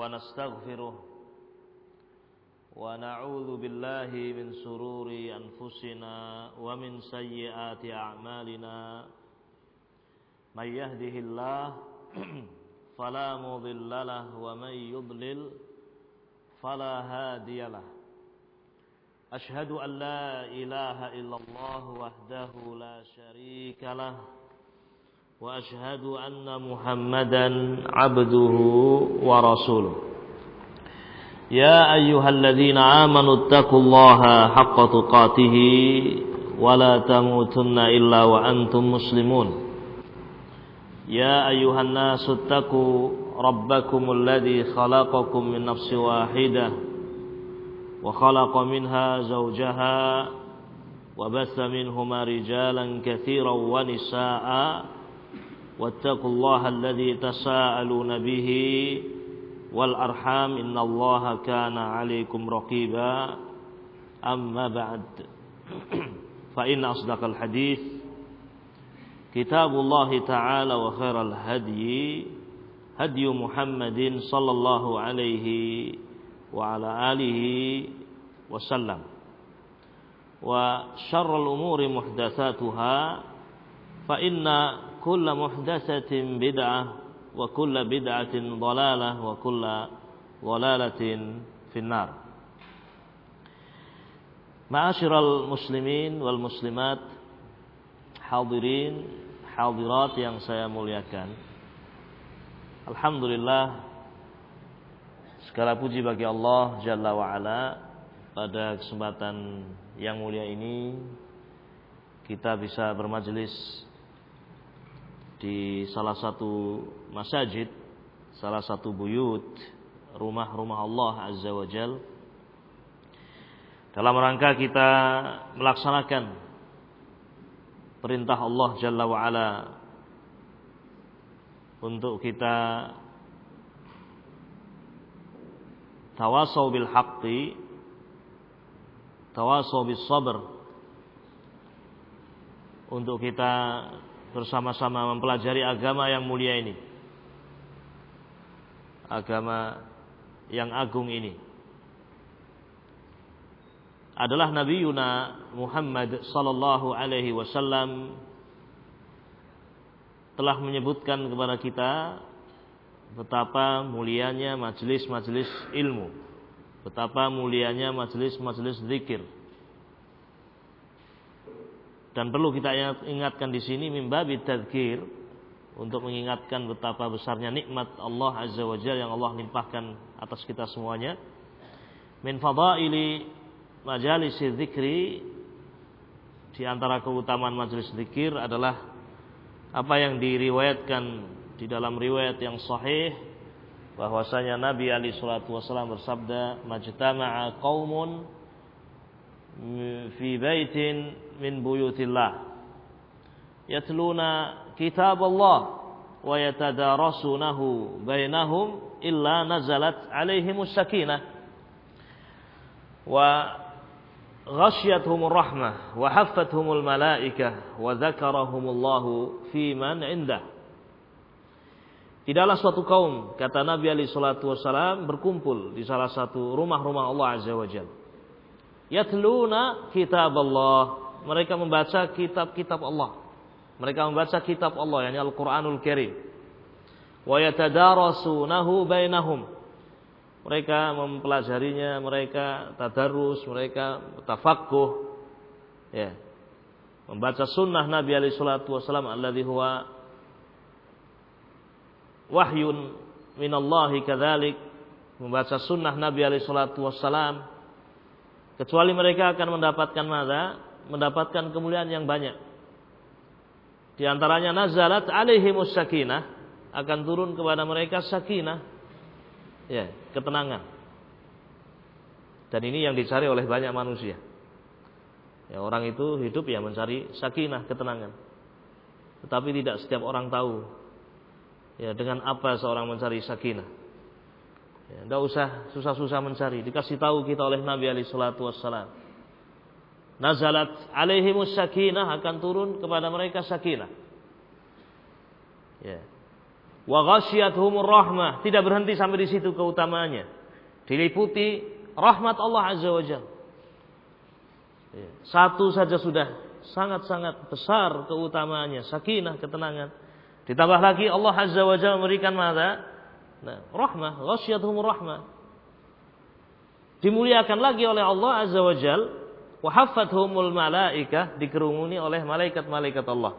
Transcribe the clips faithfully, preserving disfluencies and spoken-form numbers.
ونستغفره ونعوذ بالله من شرور أنفسنا ومن سيئات أعمالنا من يهده الله فلا مضل له ومن يضلل فلا هادي له أشهد أن لا إله إلا الله وحده لا شريك له وأشهد أن محمدا عبده ورسوله يا أيها الذين آمنوا اتقوا الله حق تقاته ولا تموتن إلا وأنتم مسلمون يا أيها الناس اتقوا ربكم الذي خلقكم من نفس واحدة وخلق منها زوجها وبث منهما رجالا كثيرا ونساء واتقوا الله الذي تساءلون به والأرحام إن الله كان عليكم رقيبا أما بعد فإن أصدق الحديث كتاب الله تعالى وخير الهدي هدي محمد صلى الله عليه وعلى آله وسلم وشر الأمور محدثاتها فإن كل محدثة بدعة وكل بدعة ضلالة وكل ضلالة في النار. Ma'asyiral muslimin wal muslimat, hadirin hadirat yang saya muliakan. Alhamdulillah, segala puji bagi Allah Jalla wa Ala. Pada kesempatan yang mulia ini kita bisa bermajelis di salah satu masjid, salah satu buyut, rumah-rumah Allah Azza wa Jal, dalam rangka kita melaksanakan perintah Allah Jalla wa Ala untuk kita tawasau bil haqqi, tawasau bis sabr, untuk kita bersama-sama mempelajari agama yang mulia ini, agama yang agung ini. Adalah Nabi Yuna Muhammad sallallahu alaihi wasallam telah menyebutkan kepada kita betapa mulianya majelis-majelis ilmu, betapa mulianya majelis-majelis zikir. Dan perlu kita ingatkan di sini mimbabi tadzkir, untuk mengingatkan betapa besarnya nikmat Allah Azza wa Jalla yang Allah limpahkan atas kita semuanya. Min fadaili majalis dzikri, di antara keutamaan majelis zikir adalah apa yang diriwayatkan di dalam riwayat yang sahih, bahwasanya Nabi alaihi salatu wasallam bersabda, majtama'a qaumun fi baitin min buyutillah yatluna kitab Allah wa yatadarasunahu bainahum illa nazalat alaihimus sakinah wa ghasyiyatuhumur rahmah wa haffathumul malaikah wa dzakarahumullahu fi man indah. Tidaklah suatu kaum, kata Nabi alaihi salatu wasallam, berkumpul di salah satu rumah-rumah Allah Azza wa Jalla. Yatluna kitab Allah, mereka membaca kitab-kitab Allah. Mereka membaca kitab Allah, yakni Al-Qur'anul Karim. Wa yatadarasunahu bainahum, mereka mempelajarinya, mereka tadarus, mereka tafaqquh, ya, membaca sunnah Nabi alaihi salatu wasallam alladzi huwa wahyun minallahi kadzalik, membaca sunnah Nabi alaihi salatu wasallam, kecuali mereka akan mendapatkan mana? Mendapatkan kemuliaan yang banyak. Di antaranya nazalat alaihimus sakinah, akan turun kepada mereka sakinah, ya, ketenangan. Dan ini yang dicari oleh banyak manusia. Ya, orang itu hidup ya mencari sakinah, ketenangan. Tetapi tidak setiap orang tahu ya dengan apa seorang mencari sakinah. Ya, tidak usah susah-susah mencari, dikasih tahu kita oleh Nabi alaihi salatu wassalam. Nazalat alaihimus sakinah, akan turun kepada mereka sakinah. Ya. Wa ghasyiyatuhumur rahmah, tidak berhenti sampai di situ keutamaannya. Diliputi rahmat Allah Azza wa Jalla. Satu saja sudah sangat-sangat besar keutamaannya, sakinah, ketenangan. Ditambah lagi Allah Azza wa Jalla memberikan mana? Nah, rahmah, ghasyiyatuhumur rahmah. Dimuliakan lagi oleh Allah Azza wa Jalla, wa haffathumul malaikah, dikerumuni oleh malaikat-malaikat Allah.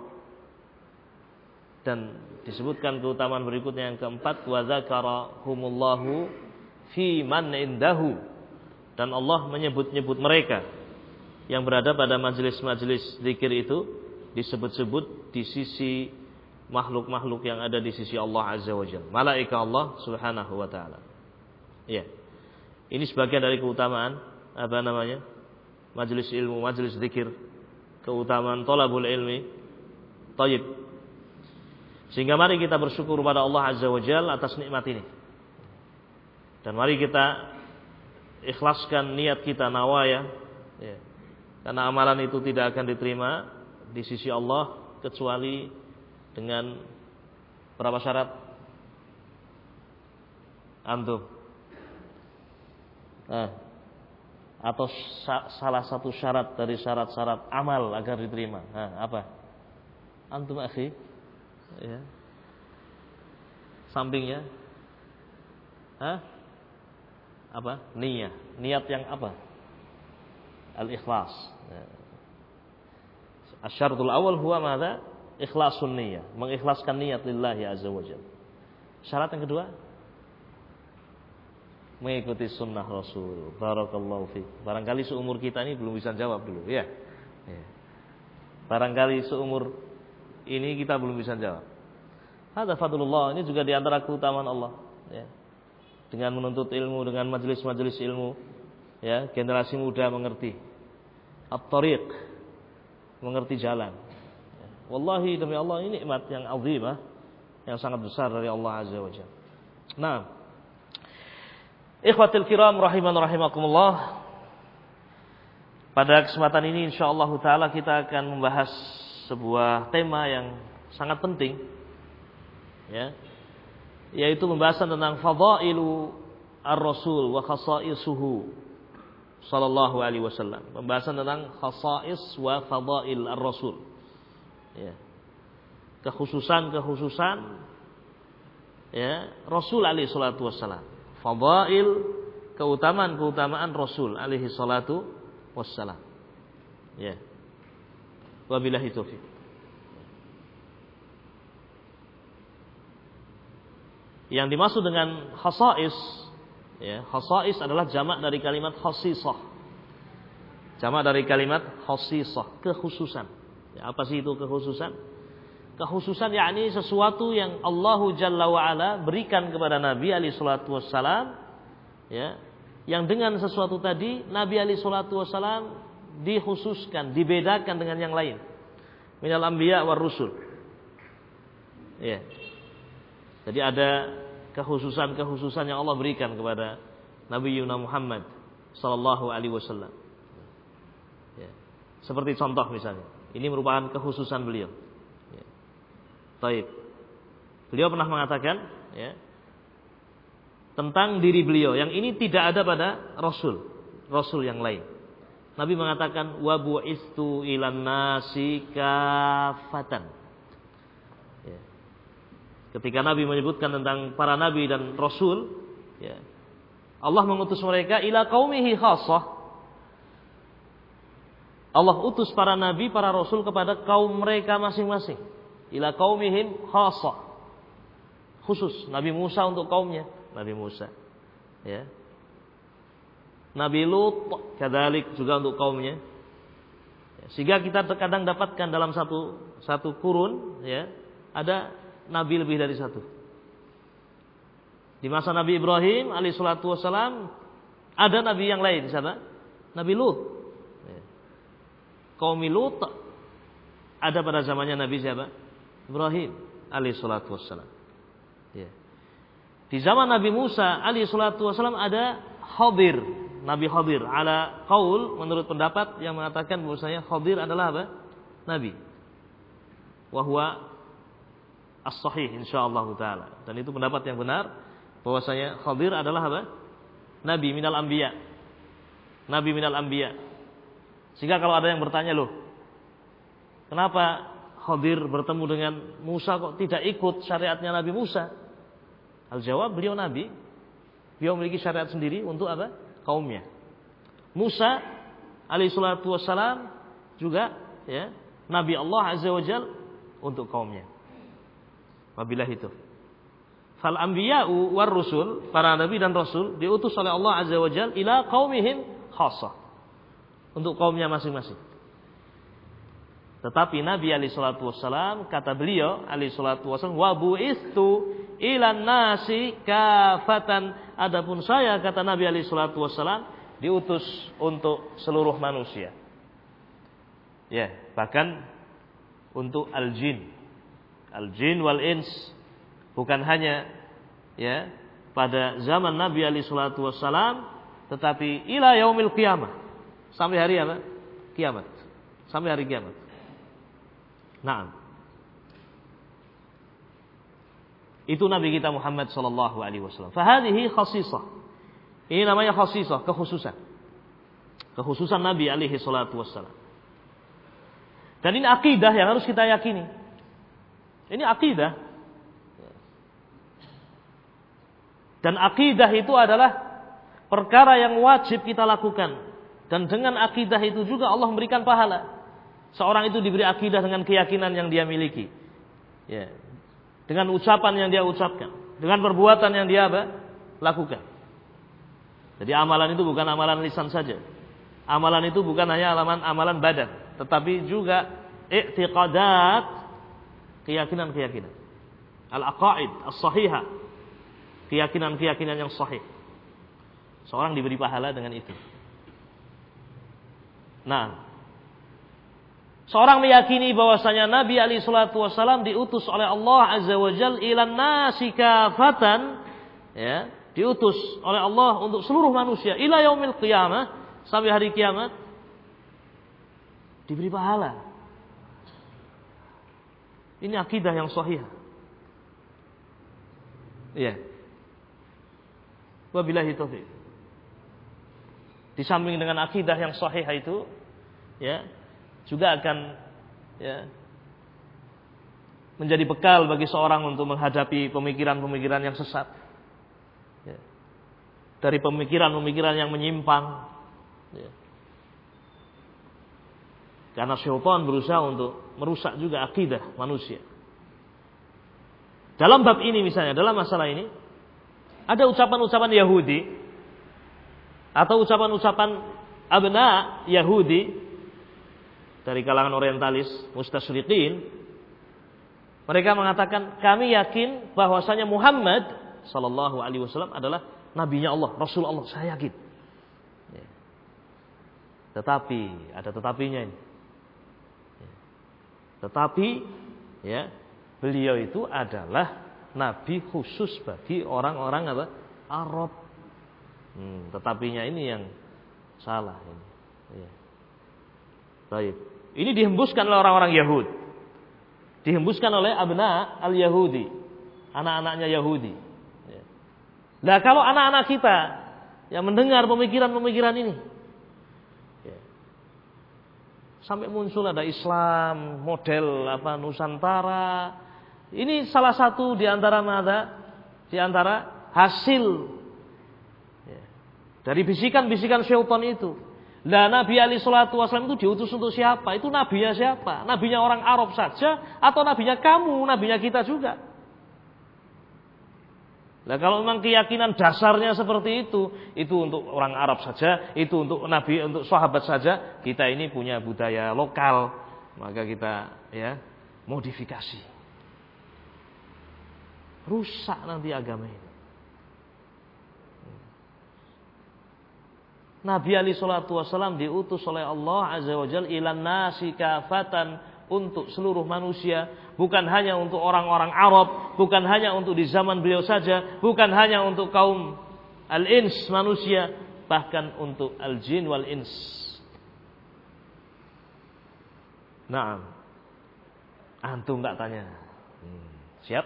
Dan disebutkan keutamaan berikutnya yang keempat, wa dzakarahumullahu fi man indahu, dan Allah menyebut-nyebut mereka yang berada pada majelis-majelis zikir itu disebut-sebut di sisi makhluk-makhluk yang ada di sisi Allah Azza wa Jalla, malaikat Allah Subhanahu wa taala. Ya. Ini sebagian dari keutamaan apa namanya? Majelis ilmu, majelis zikir, keutamaan thalabul ilmi. Thayyib. Sehingga mari kita bersyukur kepada Allah Azza wa Jalla atas nikmat ini. Dan mari kita ikhlaskan niat kita, nawaya, ya. Karena amalan itu tidak akan diterima di sisi Allah kecuali dengan berapa syarat? Antum. Nah, atau salah satu syarat dari syarat-syarat amal agar diterima. Nah, apa? Antum akhi? Ya. Sampingnya? Hah? Apa? Niat. Niat yang apa? Al-ikhlas. Asyaratul awal huwa madza? Ikhlasun niyah, mengikhlaskan niat lillahi azza wajalla. Syarat yang kedua, mengikuti sunnah Rasul. Barakallahu fiik. Barangkali seumur kita ini belum bisa jawab dulu, ya. ya. Barangkali seumur ini kita belum bisa jawab. Hadza fadlullah, ini juga di antara keutamaan Allah, ya. Dengan menuntut ilmu, dengan majelis-majelis ilmu, ya, generasi muda mengerti at-tariq, mengerti jalan. Ya. Wallahi demi Allah ini nikmat yang azimah, yang sangat besar dari Allah Azza wa Jalla. Nah, ikhwatul kiram rahiman rahimakumullah. Pada kesempatan ini insyaallah taala kita akan membahas sebuah tema yang sangat penting, ya, yaitu pembahasan tentang fadailu ar-rasul wa khasaisuhu sallallahu alaihi wasallam. Pembahasan tentang khasais wa fadail ar-rasul, ya, kekhususan-kekhususan, ya, Rasul alaihi salatu wassalam. Fadail, keutamaan-keutamaan Rasul alaihi salatu wassalam. Ya. Wabillahi taufiq. Yang dimaksud dengan khasais, ya, khasais adalah jamak dari kalimat khasisah. Jamak dari kalimat khasisah, kekhususan. Ya, apa sih itu kekhususan? Kekhususan yakni sesuatu yang Allahu Jalla wa Ala berikan kepada Nabi alaihi salatu wassalam, ya, yang dengan sesuatu tadi Nabi alaihi salatu wassalam dikhususkan, dibedakan dengan yang lain. Minal anbiya war rusul. Ya. Jadi ada kekhususan-kekhususan yang Allah berikan kepada Nabi Yuna Muhammad sallallahu alaihi wasallam. Ya. Seperti contoh misalnya, ini merupakan kekhususan beliau. Ya. Taib. Beliau pernah mengatakan, ya, tentang diri beliau yang ini tidak ada pada Rasul, Rasul yang lain. Nabi mengatakan wa bu'istu ilan nasi kafatan. Ya. Ketika Nabi menyebutkan tentang para nabi dan rasul, ya, Allah mengutus mereka ila qaumihi khassah. Allah utus para nabi, para rasul kepada kaum mereka masing-masing. Ila qaumihim khassah. Khusus Nabi Musa untuk kaumnya, Nabi Musa. Ya. Nabi Lut kadzalik juga untuk kaumnya. Sehingga kita terkadang dapatkan dalam satu satu kurun, ya, ada nabi lebih dari satu. Di masa Nabi Ibrahim alaihi salatu wassalam ada nabi yang lain, siapa? Nabi Lut. Ya. Kaum Lut ada pada zamannya Nabi siapa? Ibrahim alaihi salatu wassalam. Ya. Di zaman Nabi Musa alaihi salatu wassalam ada Khadir. Nabi Khadir ala qaul, menurut pendapat yang mengatakan bahwasanya Khadir adalah apa? Nabi. Wa huwa as-sahih insyaallah taala. Dan itu pendapat yang benar bahwasanya Khadir adalah apa? Nabi minal anbiya. Nabi minal anbiya. Sehingga kalau ada yang bertanya, loh, kenapa Khadir bertemu dengan Musa kok tidak ikut syariatnya Nabi Musa? Al-jawab, beliau nabi. Beliau memiliki syariat sendiri untuk apa? Kaumnya. Musa alaihi salatu wassalam juga ya, nabi Allah azza wajal untuk kaumnya. Wabillahi itu. Fal anbiya'u war rusul, para nabi dan rasul diutus oleh Allah azza wajal ila qaumihim khassah. Untuk kaumnya masing-masing. Tetapi Nabi alaihi salatu wassalam, kata beliau alaihi salatu wassalam, wa bu'istu ilan nasi kafatan. Adapun saya, kata Nabi alaihi salatu wassalam, diutus untuk seluruh manusia. Ya, bahkan untuk al-jin. Al-jin wal ins. Bukan hanya ya pada zaman Nabi alaihi salatu wassalam, tetapi ila yaumil qiyamah. Sampai hari apa? Kiamat. Sampai hari kiamat. Naam. Itu Nabi kita Muhammad sallallahu alaihi wasallam. Fahadhihi khasisah. Ini namanya khasisah, kekhususan. Kekhususan Nabi alaihi salatu wassalam. Dan ini akidah yang harus kita yakini. Ini akidah. Dan akidah itu adalah perkara yang wajib kita lakukan. Dan dengan akidah itu juga Allah memberikan pahala. Seorang itu diberi akidah dengan keyakinan yang dia miliki. Ya. Dengan ucapan yang dia ucapkan. Dengan perbuatan yang dia apa? Lakukan. Jadi amalan itu bukan amalan lisan saja. Amalan itu bukan hanya amalan, amalan badan. Tetapi juga i'tiqadat, keyakinan-keyakinan. Al-aqaid, as-sahihah. Keyakinan-keyakinan yang sahih. Seorang diberi pahala dengan itu. Nah, seorang meyakini bahwasanya Nabi alaihi salatu wasallam diutus oleh Allah azza wajal ilan nasi kafatan, ya, diutus oleh Allah untuk seluruh manusia ila yaumil qiyamah, sampai hari kiamat, diberi pahala. Ini akidah yang sahih. Iya. Wabillahi taufiq. Di samping dengan akidah yang sahih itu, ya, juga akan ya, menjadi bekal bagi seorang untuk menghadapi pemikiran-pemikiran yang sesat. Ya. Dari pemikiran-pemikiran yang menyimpang. Ya. Karena syaitan berusaha untuk merusak juga akidah manusia. Dalam bab ini misalnya, dalam masalah ini, ada ucapan-ucapan Yahudi atau ucapan-ucapan abna Yahudi dari kalangan orientalis, mustasyriqin. Mereka mengatakan, kami yakin bahwasanya Muhammad sallallahu alaihi wasallam adalah nabinya Allah, Rasul Allah, saya yakin. Ya. Tetapi, ada tetapinya ini. Ya. Tetapi, ya, beliau itu adalah nabi khusus bagi orang-orang apa? Arab. Hmm, tetapinya ini yang salah ini. Ya. Baik. Ini dihembuskan oleh orang-orang Yahud. Dihembuskan oleh abna al-Yahudi, anak-anaknya Yahudi. Ya. Nah, kalau anak-anak kita yang mendengar pemikiran-pemikiran ini, ya, sampai muncul ada Islam model apa Nusantara. Ini salah satu di antara nada, di antara hasil ya, dari bisikan-bisikan syaitan itu. Lah Nabi alaihi salatu wasallam itu diutus untuk siapa? Itu nabinya siapa? Nabinya orang Arab saja atau nabinya kamu, nabinya kita juga? Lah kalau memang keyakinan dasarnya seperti itu, itu untuk orang Arab saja, itu untuk nabi, untuk sahabat saja, kita ini punya budaya lokal, maka kita ya modifikasi. Rusak nanti agama ini. Nabi alaihi salatu wasallam diutus oleh Allah azza wajalla ilan nasi kafatan, untuk seluruh manusia, bukan hanya untuk orang-orang Arab, bukan hanya untuk di zaman beliau saja, bukan hanya untuk kaum al-ins manusia, bahkan untuk al-jin wal ins. Naam. Antum tak tanya. Hmm. Siap?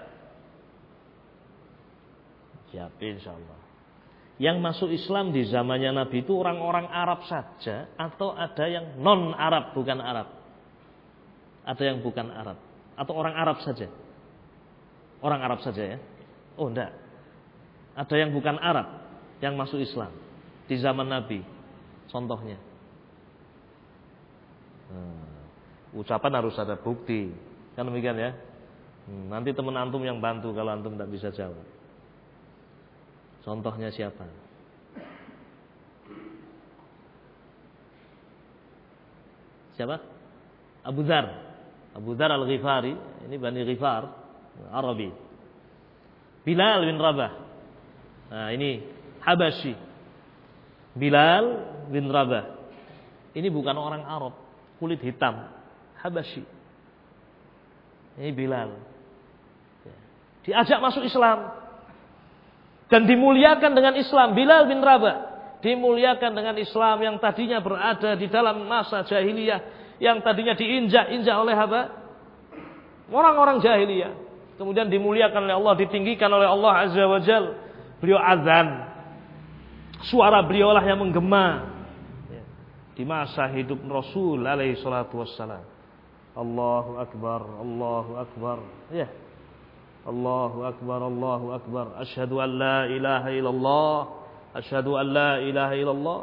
Siap insyaallah. Yang masuk Islam di zamannya Nabi itu orang-orang Arab saja atau ada yang non Arab bukan Arab? Ada yang bukan Arab atau orang Arab saja? Orang Arab saja ya? Oh enggak. Ada yang bukan Arab yang masuk Islam di zaman Nabi. Contohnya. Hmm. Ucapan harus ada bukti. Kan demikian ya? Hmm. Nanti teman antum yang bantu kalau antum tidak bisa jawab. Contohnya siapa? Siapa? Abu Dzar. Abu Dzar Al-Ghifari. Ini Bani Ghifar, Arabi. Bilal bin Rabah. Nah, ini Habasyi. Bilal bin Rabah. Ini bukan orang Arab, kulit hitam. Habasyi. Ini Bilal. Diajak masuk Islam. Dan dimuliakan dengan Islam. Bilal bin Rabah dimuliakan dengan Islam yang tadinya berada di dalam masa jahiliyah, yang tadinya diinjak-injak oleh apa? Orang-orang jahiliyah. Kemudian dimuliakan oleh Allah, ditinggikan oleh Allah Azza wa Jalla. Beliau azan. Suara beliaulah yang menggema di masa hidup Rasul alaihi salatu wassalam. Allahu akbar, Allahu akbar. Ya. Allahu akbar, Allahu akbar. Asyhadu an la ilaha illallah. Asyhadu an la ilaha illallah.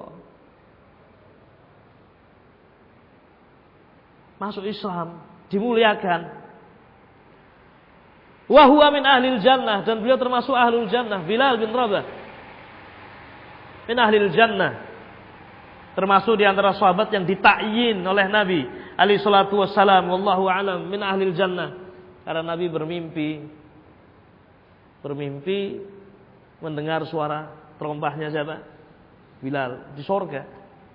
Masuk Islam, dimuliakan. Wa huwa min ahlil jannah, dan beliau termasuk ahlul jannah. Bilal bin Rabah min ahlil jannah, termasuk di antara sahabat yang ditakyin oleh Nabi alaihi salatu wassalam, wallahu alam, min ahlil jannah. Karena Nabi bermimpi bermimpi mendengar suara terompahnya siapa? Bilal di sorga.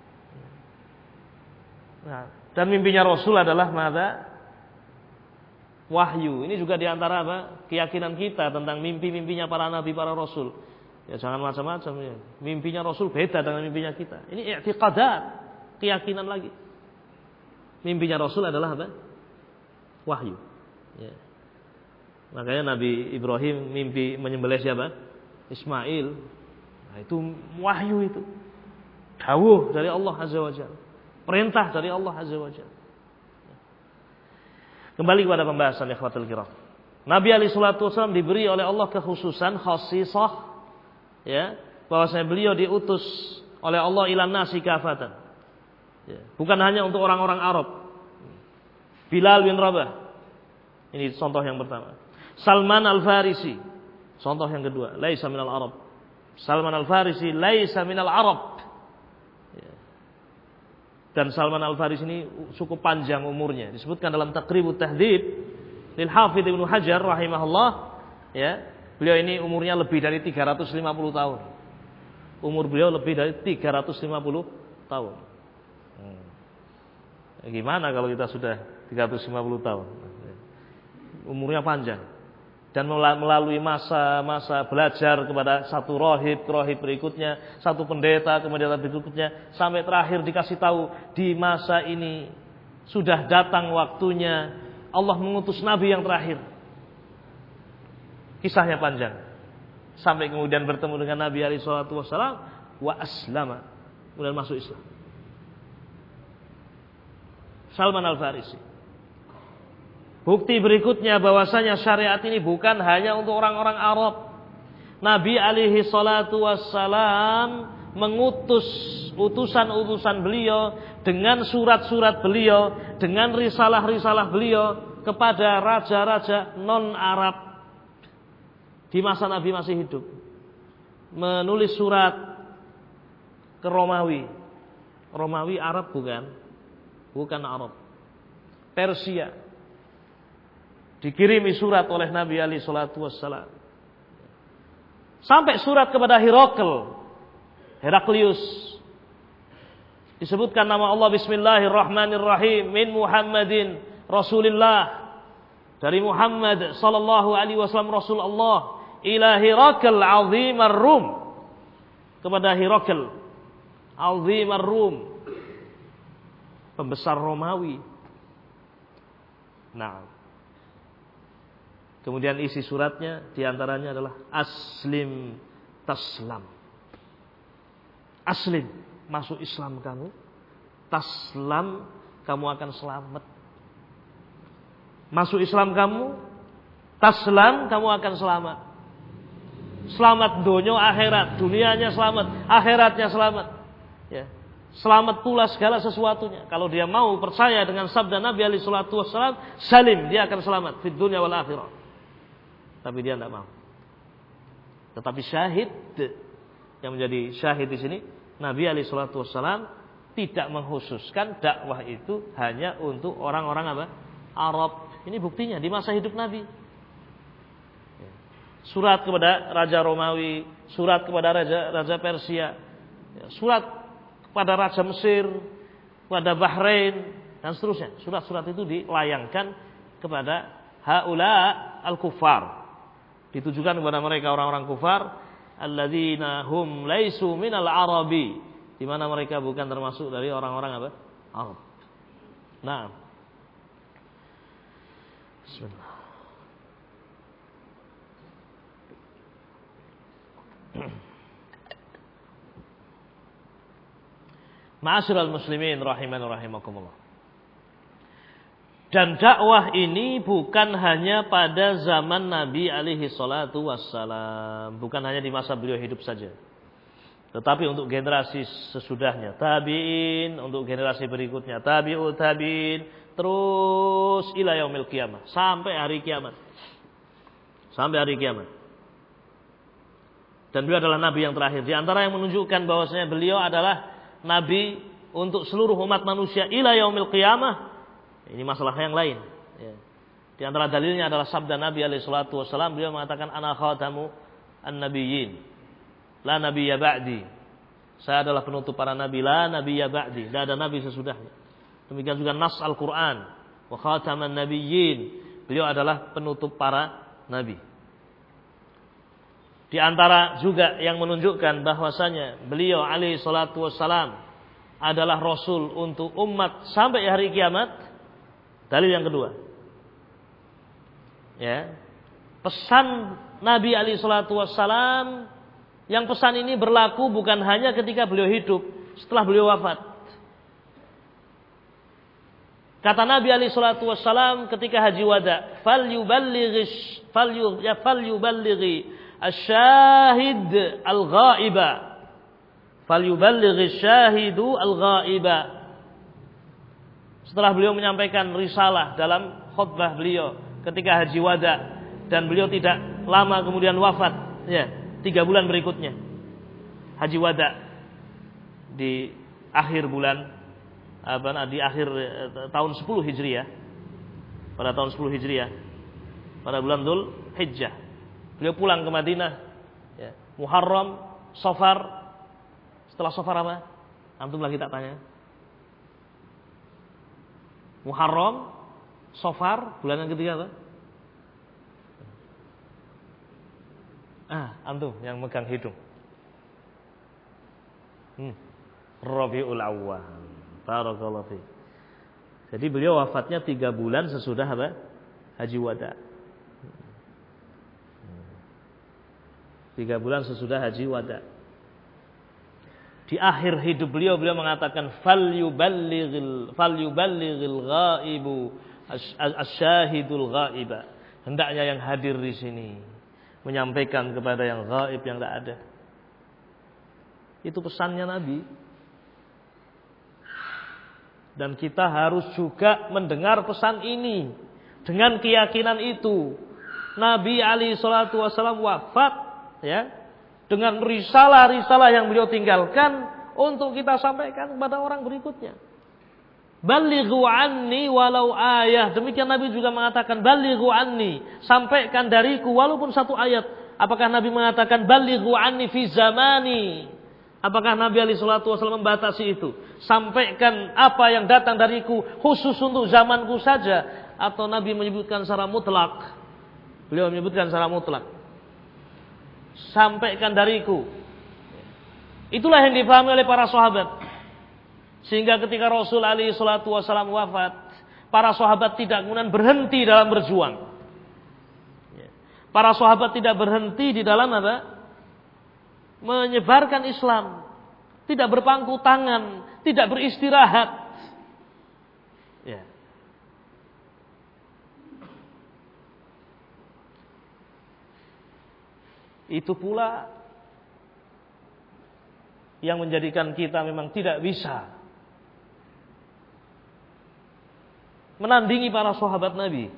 Nah, dan mimpinya Rasul adalah mada? Wahyu. Ini juga di antara apa? Keyakinan kita tentang mimpi-mimpinya para nabi, para rasul. Ya jangan macam-macam ya. Mimpinya Rasul beda dengan mimpinya kita. Ini i'tiqadat, keyakinan lagi. Mimpinya Rasul adalah apa? Wahyu. Ya. Makanya Nabi Ibrahim mimpi menyembelih siapa? Ismail. Nah, itu wahyu itu. Dawuh dari Allah Azza wa Jalla. Perintah dari Allah Azza wa Jalla. Kembali kepada pembahasan ikhwatul kiram. Nabi alaihi salatu wasallam diberi oleh Allah kekhususan khasisah, ya, bahwasanya beliau diutus oleh Allah ilan nasi kafatan. Ya, bukan hanya untuk orang-orang Arab. Bilal bin Rabah. Ini contoh yang pertama. Salman Al-Farisi, contoh yang kedua, laisa minal Arab. Salman Al-Farisi laisa minal Arab. Ya. Dan Salman Al-Farisi ini cukup panjang umurnya. Disebutkan dalam Taqribut Tahdhib lil Hafidz Ibnu Hajar rahimahullah, ya. Beliau ini umurnya lebih dari tiga ratus lima puluh tahun. Umur beliau lebih dari tiga ratus lima puluh tahun. Hmm. Ya, gimana kalau kita sudah tiga ratus lima puluh tahun? Umurnya panjang. Dan melalui masa-masa belajar kepada satu rohib, rohib berikutnya, satu pendeta, kemudian berikutnya, sampai terakhir dikasih tahu di masa ini sudah datang waktunya Allah mengutus Nabi yang terakhir. Kisahnya panjang. Sampai kemudian bertemu dengan Nabi alaihi salatu wassalam, wa aslama, kemudian masuk Islam. Salman Al-Farisi. Bukti berikutnya bahwasanya syariat ini bukan hanya untuk orang-orang Arab. Nabi alaihi salatu wassalam mengutus utusan-utusan beliau dengan surat-surat beliau, dengan risalah-risalah beliau kepada raja-raja non-Arab di masa Nabi masih hidup. Menulis surat ke Romawi. Romawi Arab bukan? Bukan Arab. Persia. Dikirimi surat oleh Nabi alaihi salatu wassalam. Sampai surat kepada Herakl, Heraklius. Disebutkan nama Allah, bismillahirrahmanirrahim, min Muhammadin Rasulillah. Dari Muhammad sallallahu alaihi wasallam Rasul Allah, ila Herakl azimar Rum. Kepada Herakl azimar Rum, pembesar Romawi. Nah, Kemudian isi suratnya diantaranya adalah aslim taslam. Aslim, masuk Islam kamu, taslam, kamu akan selamat. Masuk Islam kamu, taslam, kamu akan selamat. Selamat dunia akhirat, dunianya selamat, akhiratnya selamat. Ya. Selamat pula segala sesuatunya. Kalau dia mau percaya dengan sabda Nabi alaihi salatu wassalam, salim, dia akan selamat fid dunya wal akhirah. Tapi dia tidak mau. Tetapi syahid yang menjadi syahid di sini, Nabi alaihi salatu wassalam tidak mengkhususkan dakwah itu hanya untuk orang-orang apa? Arab. Ini buktinya di masa hidup Nabi. Surat kepada Raja Romawi, surat kepada Raja Raja Persia, surat pada Raja Mesir, pada Bahrain dan seterusnya. Surat-surat itu dilayangkan kepada haula al-kuffar. Ditujukan kepada mereka orang-orang kufar, alladzina hum laisu minal arabi, di mana mereka bukan termasuk dari orang-orang apa? Arab. Nah. Bismillah. Ma'asyiral muslimin rahiman rahimakumullah. Dan dakwah ini bukan hanya pada zaman Nabi alaihi salatu wassalam, bukan hanya di masa beliau hidup saja, tetapi untuk generasi sesudahnya, tabi'in, untuk generasi berikutnya, tabi'ut tabi'in, terus ila yaumil qiyamah, sampai hari kiamat. Sampai hari kiamat. Dan beliau adalah nabi yang terakhir. Di antara yang menunjukkan bahwasanya beliau adalah nabi untuk seluruh umat manusia ila yaumil qiyamah. Ini masalah yang lain. Ya. Di antara dalilnya adalah sabda Nabi alaihi salatu wasallam, beliau mengatakan ana khatamu an-nabiyyin. La nabiyya ba'di. Saya adalah penutup para nabi, la nabiyya ba'di. Tidak ada nabi sesudahnya. Demikian juga nas Al-Qur'an, wa khataman nabiyyin. Beliau adalah penutup para nabi. Di antara juga yang menunjukkan bahwasanya beliau alaihi salatu wassalam adalah rasul untuk umat sampai hari kiamat. Dalil yang kedua. Ya. Pesan Nabi alaihi salatu wassalam, yang pesan ini berlaku bukan hanya ketika beliau hidup, setelah beliau wafat. Kata Nabi alaihi salatu wassalam ketika haji wada, fal yuballighi fal ya fal yuballighi asyahid al-ghaiba. Fal yuballighi syahidu al-ghaiba. Setelah beliau menyampaikan risalah dalam khutbah beliau ketika haji wada, dan beliau tidak lama kemudian wafat, ya, tiga bulan berikutnya haji wada di akhir bulan apa di akhir tahun sepuluh Hijriah, pada tahun sepuluh Hijriah, pada bulan Dzul Hijjah beliau pulang ke Madinah, ya, Muharram, Safar. Setelah Safar apa? Antum lagi tak tanya. Muharram, Safar, bulan yang ketiga apa? Ah, antum yang megang hidung. Hmm. Rabiul Awwal. Barakallahu fi. Jadi beliau wafatnya tiga bulan sesudah apa? Haji wada. Tiga bulan sesudah haji wada. Di akhir hidup beliau, beliau mengatakan fal yuballighil fal yuballighil ghaibu asyahidul ghaiba. Hendaknya yang hadir di sini menyampaikan kepada yang gaib, yang tidak ada. Itu pesannya Nabi. Dan kita harus juga mendengar pesan ini dengan keyakinan itu. Nabi alaihi salatu wasallam wafat, ya, dengan risalah-risalah yang beliau tinggalkan untuk kita sampaikan kepada orang berikutnya. Balighu anni walau ayah. Demikian Nabi juga mengatakan balighu anni, sampaikan dariku walaupun satu ayat. Apakah Nabi mengatakan balighu anni fi zamani? Apakah Nabi alaihi salatu wasallam membatasi itu? Sampaikan apa yang datang dariku khusus untuk zamanku saja, atau Nabi menyebutkan secara mutlak? Beliau menyebutkan secara mutlak. Sampaikan dariku. Itulah yang dipahami oleh para sahabat. Sehingga ketika Rasul alaihi salatu wasallam wafat, para sahabat tidak kemudian berhenti dalam berjuang. Para sahabat tidak berhenti di dalam apa? Menyebarkan Islam, tidak berpangku tangan, tidak beristirahat. Ya. Itu pula yang menjadikan kita memang tidak bisa menandingi para sahabat Nabi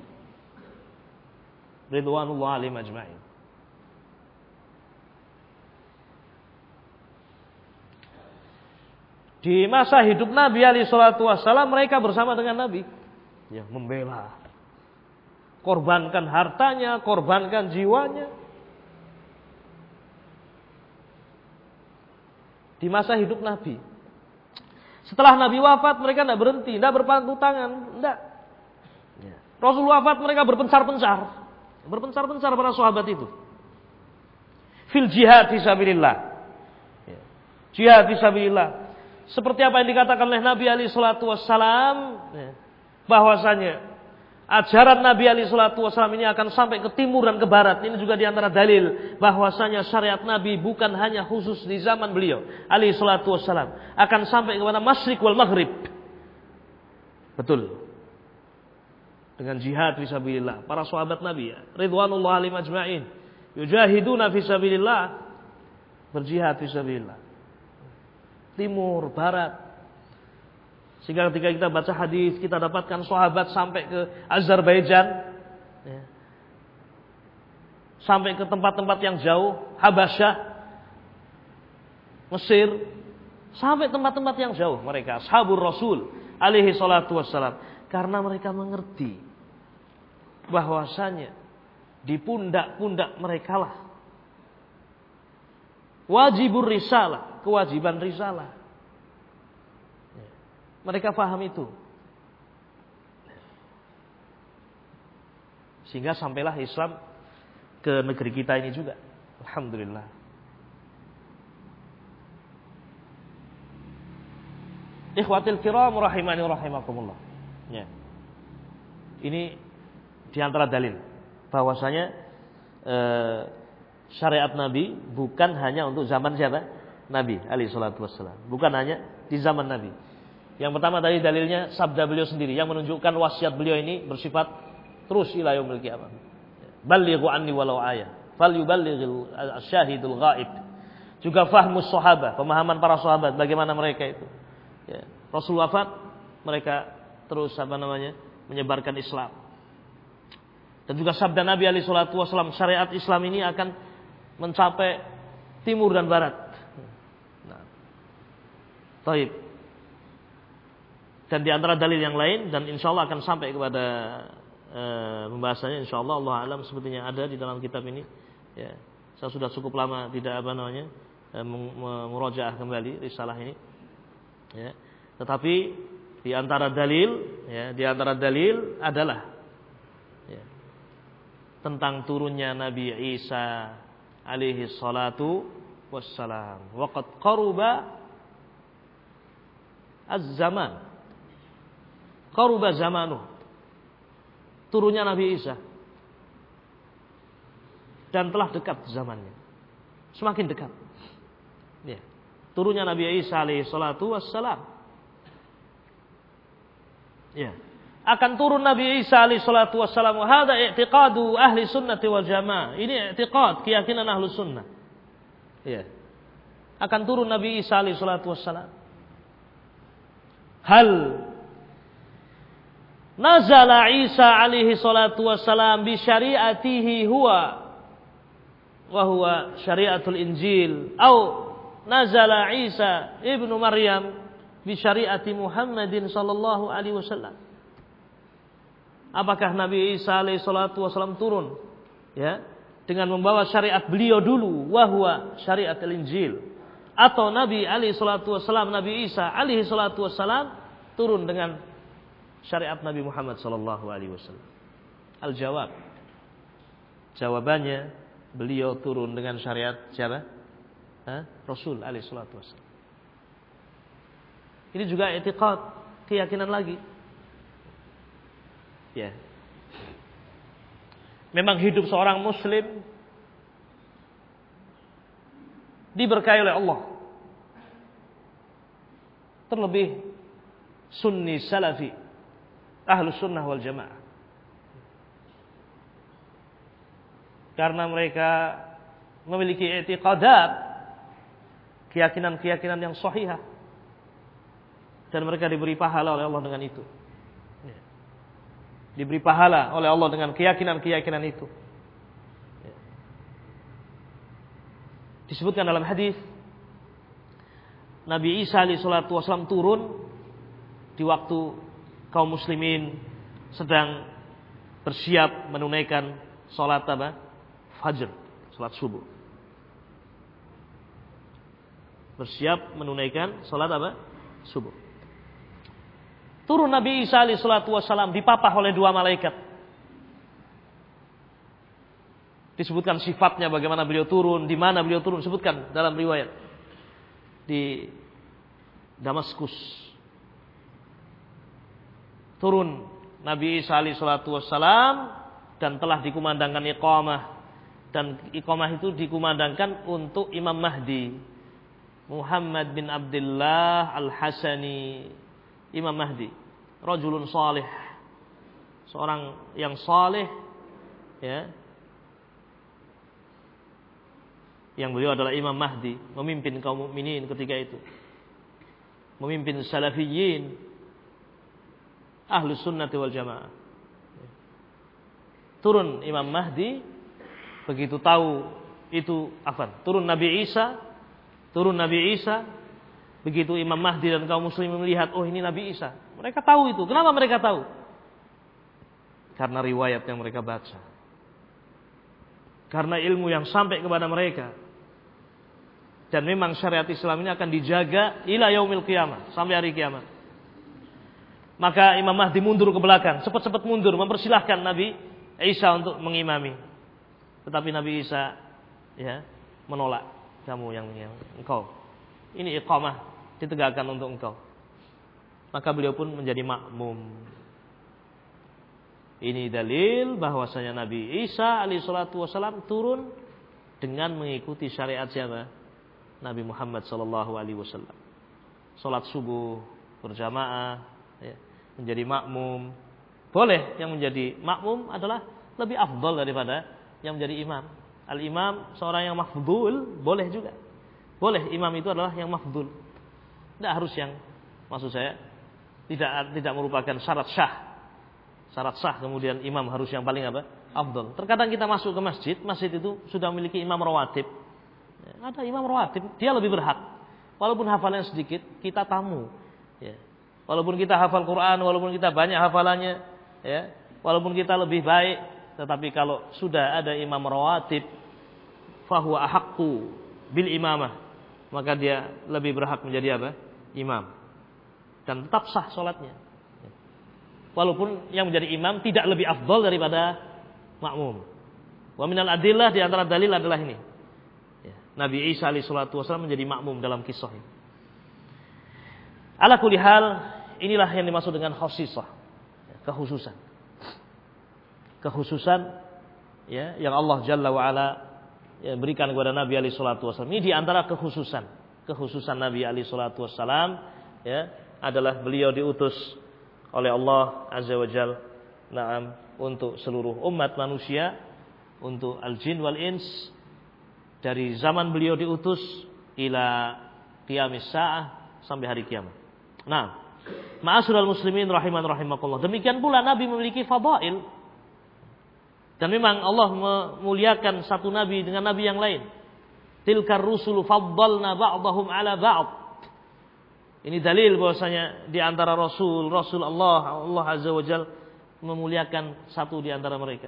ridwanullah alaihim ajma'in. Di masa hidup Nabi alaihi salatu wassalam mereka bersama dengan Nabi, ya, membela, korbankan hartanya, korbankan jiwanya. Di masa hidup Nabi. Setelah Nabi wafat mereka tidak berhenti, tidak berpangku tangan, tidak. Ya. Rasul wafat mereka berpencar-pencar, berpencar-pencar para sahabat itu. Fil jihad fisabilillah, ya. Jihad fisabilillah. Seperti apa yang dikatakan oleh Nabi alaihi salatu wassalam, ya, bahwasanya ajaran Nabi alaihi salatu wassalam ini akan sampai ke timur dan ke barat. Ini juga diantara dalil bahwasanya syariat Nabi bukan hanya khusus di zaman beliau alaihi salatu wassalam, akan sampai kepada masyriq wal maghrib. Betul. Dengan jihad fisabilillah para sahabat Nabi, ya, ridwanullah alaihim ajma'in, yujahiduna fisabilillah, berjihad fisabilillah. Timur, barat. Sehingga ketika kita baca hadis, kita dapatkan sahabat sampai ke Azerbaijan, ya, sampai ke tempat-tempat yang jauh, Habasyah, Mesir, sampai tempat-tempat yang jauh mereka, ashabur Rasul alaihi salatu wassalam, karena mereka mengerti bahwasanya di pundak-pundak merekalah wajibur risalah, kewajiban risalah. Mereka paham itu. Sehingga sampailah Islam ke negeri kita ini juga. Alhamdulillah. Ikhwatil kiram rahimani rahimakumullah. Ya. Ini diantara dalil bahwasanya eh, syariat Nabi bukan hanya untuk zaman siapa? Nabi alaihi salatu wassalam. Bukan hanya di zaman Nabi. Yang pertama tadi dalilnya sabda beliau sendiri yang menunjukkan wasiat beliau ini bersifat terus ila yaumil qiyamah. Ballighu anni walau ayah, falyuballighil syahidul ghaib. Juga fahmus sahabat, pemahaman para sahabat bagaimana mereka itu. Ya. Rasul wafat, mereka terus apa namanya? Menyebarkan Islam. Dan juga sabda Nabi alaihi salatu wasallam, syariat Islam ini akan mencapai timur dan barat. Nah. Taib. Dan di antara dalil yang lain, dan insya Allah akan sampai kepada e, pembahasannya, insya Allah Allah alam sepertinya ada di dalam kitab ini. Ya, saya sudah cukup lama tidak apa namanya e, memurojaah kembali risalah ini. Ya, tetapi di antara dalil, ya, di antara dalil adalah ya, tentang turunnya Nabi Isa alaihi salatu wassalam. Waqad qaruba az-zaman. Qaruba zamanuh. Turunnya Nabi Isa. Dan telah dekat zamannya. Semakin dekat. Ya. Turunnya Nabi Isa alaihi salatu wassalam. Ya. Akan turun Nabi Isa alaihi salatu wassalam. Hada i'tiqadu ahli sunnati wal jamaah. Ini i'tiqad, keyakinan ahli sunnah. Ya. Akan turun Nabi Isa alaihi salatu wassalam. Hal nazala Isa alaihi salatu wassalam bi syariatihi huwa wa huwa syariatul Injil, atau nazala Isa ibnu Maryam bi syariati Muhammadin sallallahu alaihi wasallam. Apakah Nabi Isa alaihi salatu wassalam turun ya dengan membawa syariat beliau dulu, wa huwa syariatul Injil, atau Nabi alaihi salatu wassalam, Nabi Isa alaihi salatu wassalam turun dengan syariat Nabi Muhammad sallallahu alaihi wasallam? Al-jawab. Jawabannya, beliau turun dengan syariat siapa? Hah? Rasul alaihi salatu wasallam. Ini juga i'tiqad, keyakinan lagi. Ya. memang hidup seorang muslim diberkahi oleh Allah. Terlebih sunni salafi, ahlus sunnah wal jamaah. Karena mereka memiliki i'tiqadat, keyakinan-keyakinan yang sahihah, dan mereka diberi pahala oleh Allah dengan itu. Diberi pahala oleh Allah dengan keyakinan-keyakinan itu. Disebutkan dalam hadis, Nabi Isa alaihi salatu wasallam turun di waktu kaum muslimin sedang bersiap menunaikan salat apa? Fajr, salat subuh. Bersiap menunaikan salat apa? Subuh. Turun Nabi Isa alaihi salatu wasallam dipapah oleh dua malaikat. Disebutkan sifatnya bagaimana beliau turun, di mana beliau turun, disebutkan dalam riwayat di Damaskus. Turun Nabi Isa alaihi salatu wassalam dan telah dikumandangkan iqamah, dan iqamah itu dikumandangkan untuk Imam Mahdi Muhammad bin Abdullah Al-Hasani. Imam Mahdi rajulun salih, seorang yang saleh, ya, yang beliau adalah Imam Mahdi, memimpin kaum mukminin ketika itu, memimpin salafiyyin, ahlus sunnah wal jamaah. Turun Imam Mahdi, begitu tahu itu apa? Turun Nabi Isa, turun Nabi Isa, begitu Imam Mahdi dan kaum muslimin melihat, oh ini Nabi Isa. Mereka tahu itu. Kenapa mereka tahu? Karena riwayat yang mereka baca. Karena ilmu yang sampai kepada mereka. Dan memang syariat Islam ini akan dijaga ila yaumil qiyamah, sampai hari kiamat. Maka Imam Mahdi mundur ke belakang, cepat-cepat mundur, mempersilahkan Nabi Isa untuk mengimami. Tetapi Nabi Isa, ya, menolak. Kamu yang, yang engkau, ini iqamah ditegakkan untuk engkau. Maka beliau pun menjadi makmum. Ini dalil bahwasanya Nabi Isa alaihi salatu wasallam turun dengan mengikuti syariat siapa? Nabi Muhammad sallallahu alaihi wasallam. Salat subuh berjamaah, ya, menjadi makmum. Boleh yang menjadi makmum adalah lebih afdal daripada yang menjadi imam. Al-imam seorang yang mafdhul, boleh juga. Boleh imam itu adalah yang mafdhul. Tidak harus yang, maksud saya, tidak tidak merupakan syarat syah. Syarat sah kemudian imam harus yang paling apa? Afdal. Terkadang kita masuk ke masjid, masjid itu sudah memiliki imam rawatib. Ya, ada imam rawatib, dia lebih berhak. Walaupun hafalannya sedikit, kita tamu. Ya. Walaupun kita hafal Quran, walaupun kita banyak hafalannya, ya, walaupun kita lebih baik, tetapi kalau sudah ada imam rawatib, fahuwa ahaqqu bil imamah, maka dia lebih berhak menjadi apa? Imam. Dan tetap sah salatnya. Walaupun yang menjadi imam tidak lebih afdal daripada makmum. Wa minal adillah, di antara dalil adalah ini. Ya, Nabi Isa alaihi salatu wasallam menjadi makmum dalam kisah ini. Ala kulli hal, inilah yang dimaksud dengan khassisah, kekhususan. Kekhususan, ya, yang Allah Jalla wa Ala, ya, berikan kepada Nabi alaihi salatu wasallam. Ini di antara kekhususan. Kekhususan Nabi alaihi salatu wasallam, ya, adalah beliau diutus oleh Allah Azza wa Jalla, na'am, untuk seluruh umat manusia, untuk al-jin wal ins, dari zaman beliau diutus ila qiyamis sa'ah, sampai hari kiamat. Nah, ma'asyiral muslimin rahiman rahimakumullah. Demikian pula Nabi memiliki fadail. Dan memang Allah memuliakan satu nabi dengan nabi yang lain. Tilkar rusulu faddalna ba'dahum ala ba'd. Ini dalil bahwasanya di antara rasul, rasul Allah, Allah Azza wa Jalla memuliakan satu di antara mereka.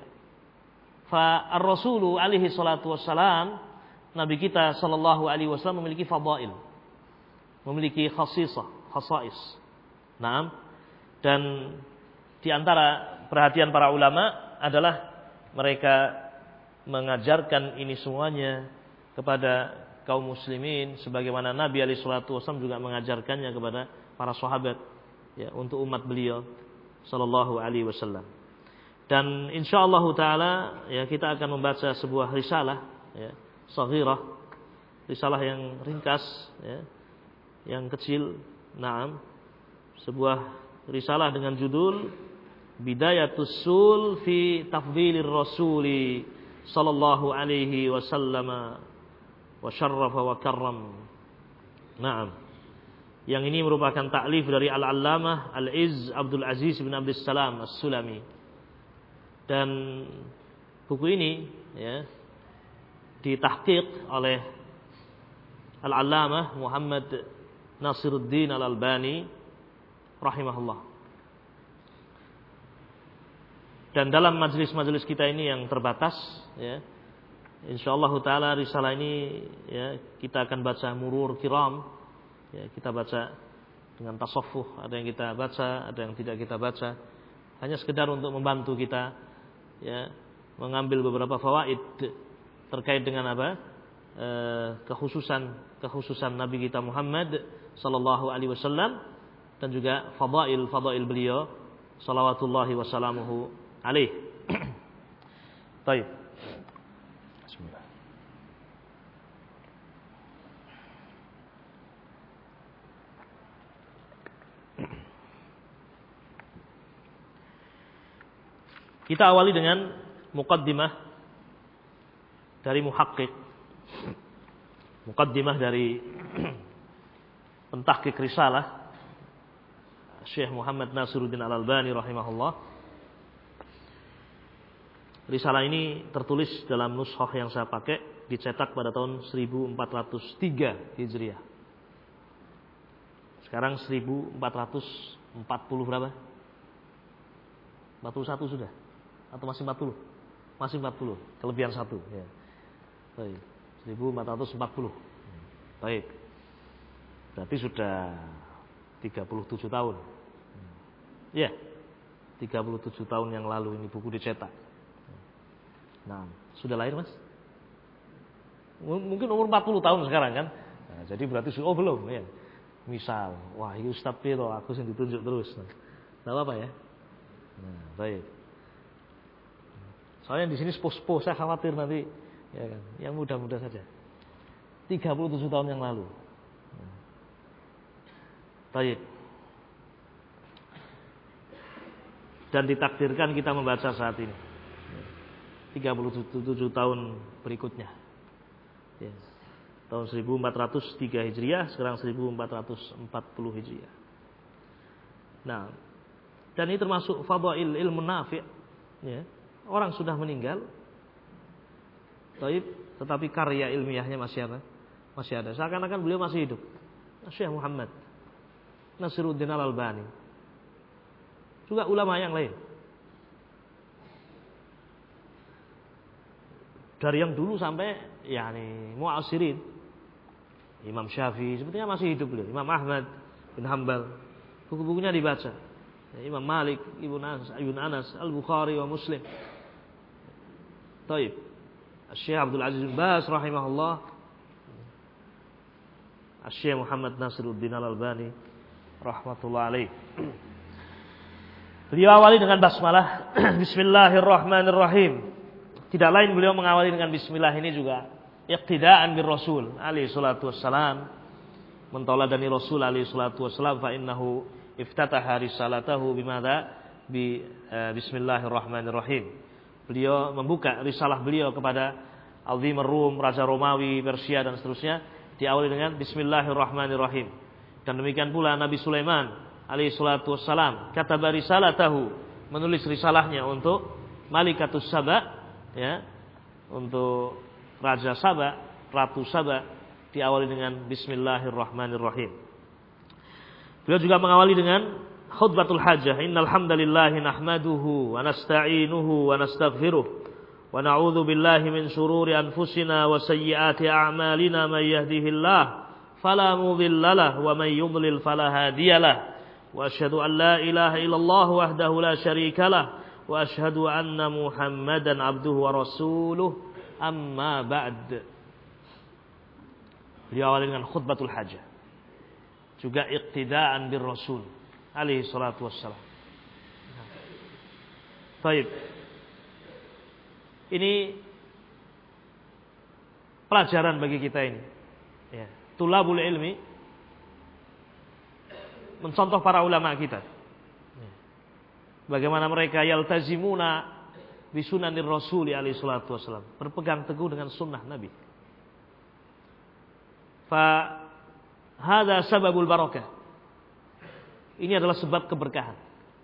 Fa ar-rasulu alaihi salatu wassalam, nabi kita sallallahu alaihi wasallam memiliki fadail. Memiliki khassisah, khasais. Naam. Dan di antara perhatian para ulama adalah mereka mengajarkan ini semuanya kepada kaum muslimin, sebagaimana Nabi alaihi salatu wasallam juga mengajarkannya kepada para sahabat, ya, untuk umat beliau sallallahu alaihi wasallam. Dan insyaallah taala ya kita akan membaca sebuah risalah ya, shaghirah, risalah yang ringkas ya, yang kecil. Naam, sebuah risalah dengan judul Bidayatus Sul fi Tafdhilir Rasuli sallallahu alaihi wasallam wa syarrafa wa karram. Naam. Yang ini merupakan taklif dari Al-Allamah Al-Izz Abdul Aziz bin Abdus Salam As-Sulami. Dan buku ini ya ditahqiq oleh Al-Allamah Muhammad Nasiruddin Al-Albani rahimahullah. Dan dalam majelis-majelis kita ini yang terbatas ya, insyaallah taala risalah ini ya kita akan baca murur kiram ya, kita baca dengan tasawuf, ada yang kita baca, ada yang tidak kita baca, hanya sekedar untuk membantu kita ya mengambil beberapa fawaid terkait dengan apa e, kekhususan kekhususan Nabi kita Muhammad sallallahu alaihi wasallam dan juga fadail fadail beliau salawatullahi wasalamuhu alaihi. Baik. Bismillah. Kita awali dengan muqaddimah dari muhaqqiq. Muqaddimah dari pentahqiq risalah Syekh Muhammad Nasiruddin Al-Albani rahimahullah. Risalah ini tertulis dalam nushah yang saya pakai, dicetak pada tahun seribu empat ratus tiga Hijriah. Sekarang seribu empat ratus empat puluh berapa? empat puluh satu sudah? Atau masih empat puluh? Masih empat puluh, kelebihan satu ya. Baik, seribu empat ratus empat puluh. Baik. Berarti sudah tiga puluh tujuh tahun. Ya, tiga puluh tujuh tahun yang lalu ini buku dicetak. Nah, sudah lahir Mas? Mungkin umur empat puluh tahun sekarang kan? Nah, jadi berarti oh belum ya. Misal, wah ini Ustaz Piro, aku yang ditunjuk terus. Nah, apa-apa ya? Nah, baik. Soalnya di sini sepuh-sepuh, saya khawatir nanti ya kan, yang muda-muda saja. tiga puluh tujuh tahun yang lalu. Baik. Dan ditakdirkan kita membaca saat ini. tiga puluh tujuh tahun berikutnya. Ya. Tahun seribu empat ratus tiga Hijriah, sekarang seribu empat ratus empat puluh Hijriah. Nah, dan ini termasuk fadail ilmu nafi', ya. Orang sudah meninggal, taib, tetapi karya ilmiahnya masih ada, masih ada. Seakan-akan beliau masih hidup. Syekh Muhammad Nasiruddin Al-Albani, juga ulama yang lain. Dari yang dulu sampai yakni mu'asirin, Imam Syafi'i sepertinya masih hidup beliau, Imam Ahmad bin Hanbal, buku-bukunya dibaca. Imam Malik, Ibnu Anas, Ibnu Anas, Al-Bukhari wa Muslim. Taib. Syekh Abdul Aziz bin Baz rahimahullah. Syekh Muhammad Nasiruddin Al-Albani rahmatullah alaih. Beliau awali dengan basmalah Bismillahirrahmanirrahim. Tidak lain beliau mengawali dengan bismillah ini juga iqtidaan bir Rasul alaihi salatu wassalam, mentoladani Rasul alaihi salatu wassalam, fa innahu iftataha risalatahu bimadza bi uh, bismillahirrahmanirrahim. Beliau membuka risalah beliau kepada Azim Rum, Raja Romawi, Persia dan seterusnya, diawali dengan bismillahirrahmanirrahim. Dan demikian pula Nabi Sulaiman alaihi salatu wassalam kataba risalatahu, menulis risalahnya untuk Malikatus Saba, ya, untuk Raja Saba, Ratu Saba, diawali dengan bismillahirrahmanirrahim. Beliau juga mengawali dengan khutbatul hajah. Innal hamdalillahi nahmaduhu wa nasta'inuhu wa nastaghfiruh wa na'udzu billahi min shururi anfusina wa sayyiati a'malina may yahdihillah fala mudilla lahu wa may yudlil fala hadiyalah. Wa asyhadu an la ilaha illallah wahdahu la syarika lah wa asyhadu anna Muhammadan abduhu wa rasuluh, amma ba'd. Beliau awali dengan khutbatul hajah, juga iqtidaan bir Rasul alaihi salatu wassalam. Baik, Ini pelajaran bagi kita ini. Ya. Tulabul ilmi, mencontoh para ulama kita. Ya. Bagaimana mereka yaltazimuna bisunanir Rasul alaihi salatu wasallam, berpegang teguh dengan sunnah Nabi. Fa hadza sababul barakah. Ini adalah sebab keberkahan.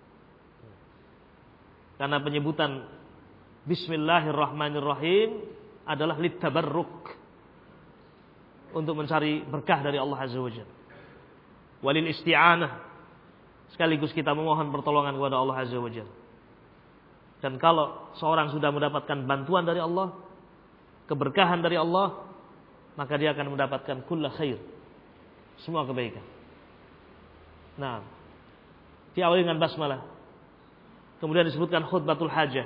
Karena penyebutan Bismillahirrahmanirrahim adalah litabarruk, untuk mencari berkah dari Allah Azza wa Jalla. Walil isti'anah, sekaligus kita memohon pertolongan kepada Allah Azza wa Jalla. Dan kalau seorang sudah mendapatkan bantuan dari Allah, keberkahan dari Allah, maka dia akan mendapatkan kulla khair, semua kebaikan. Nah, diawali dengan basmalah. Kemudian disebutkan khutbatul hajah.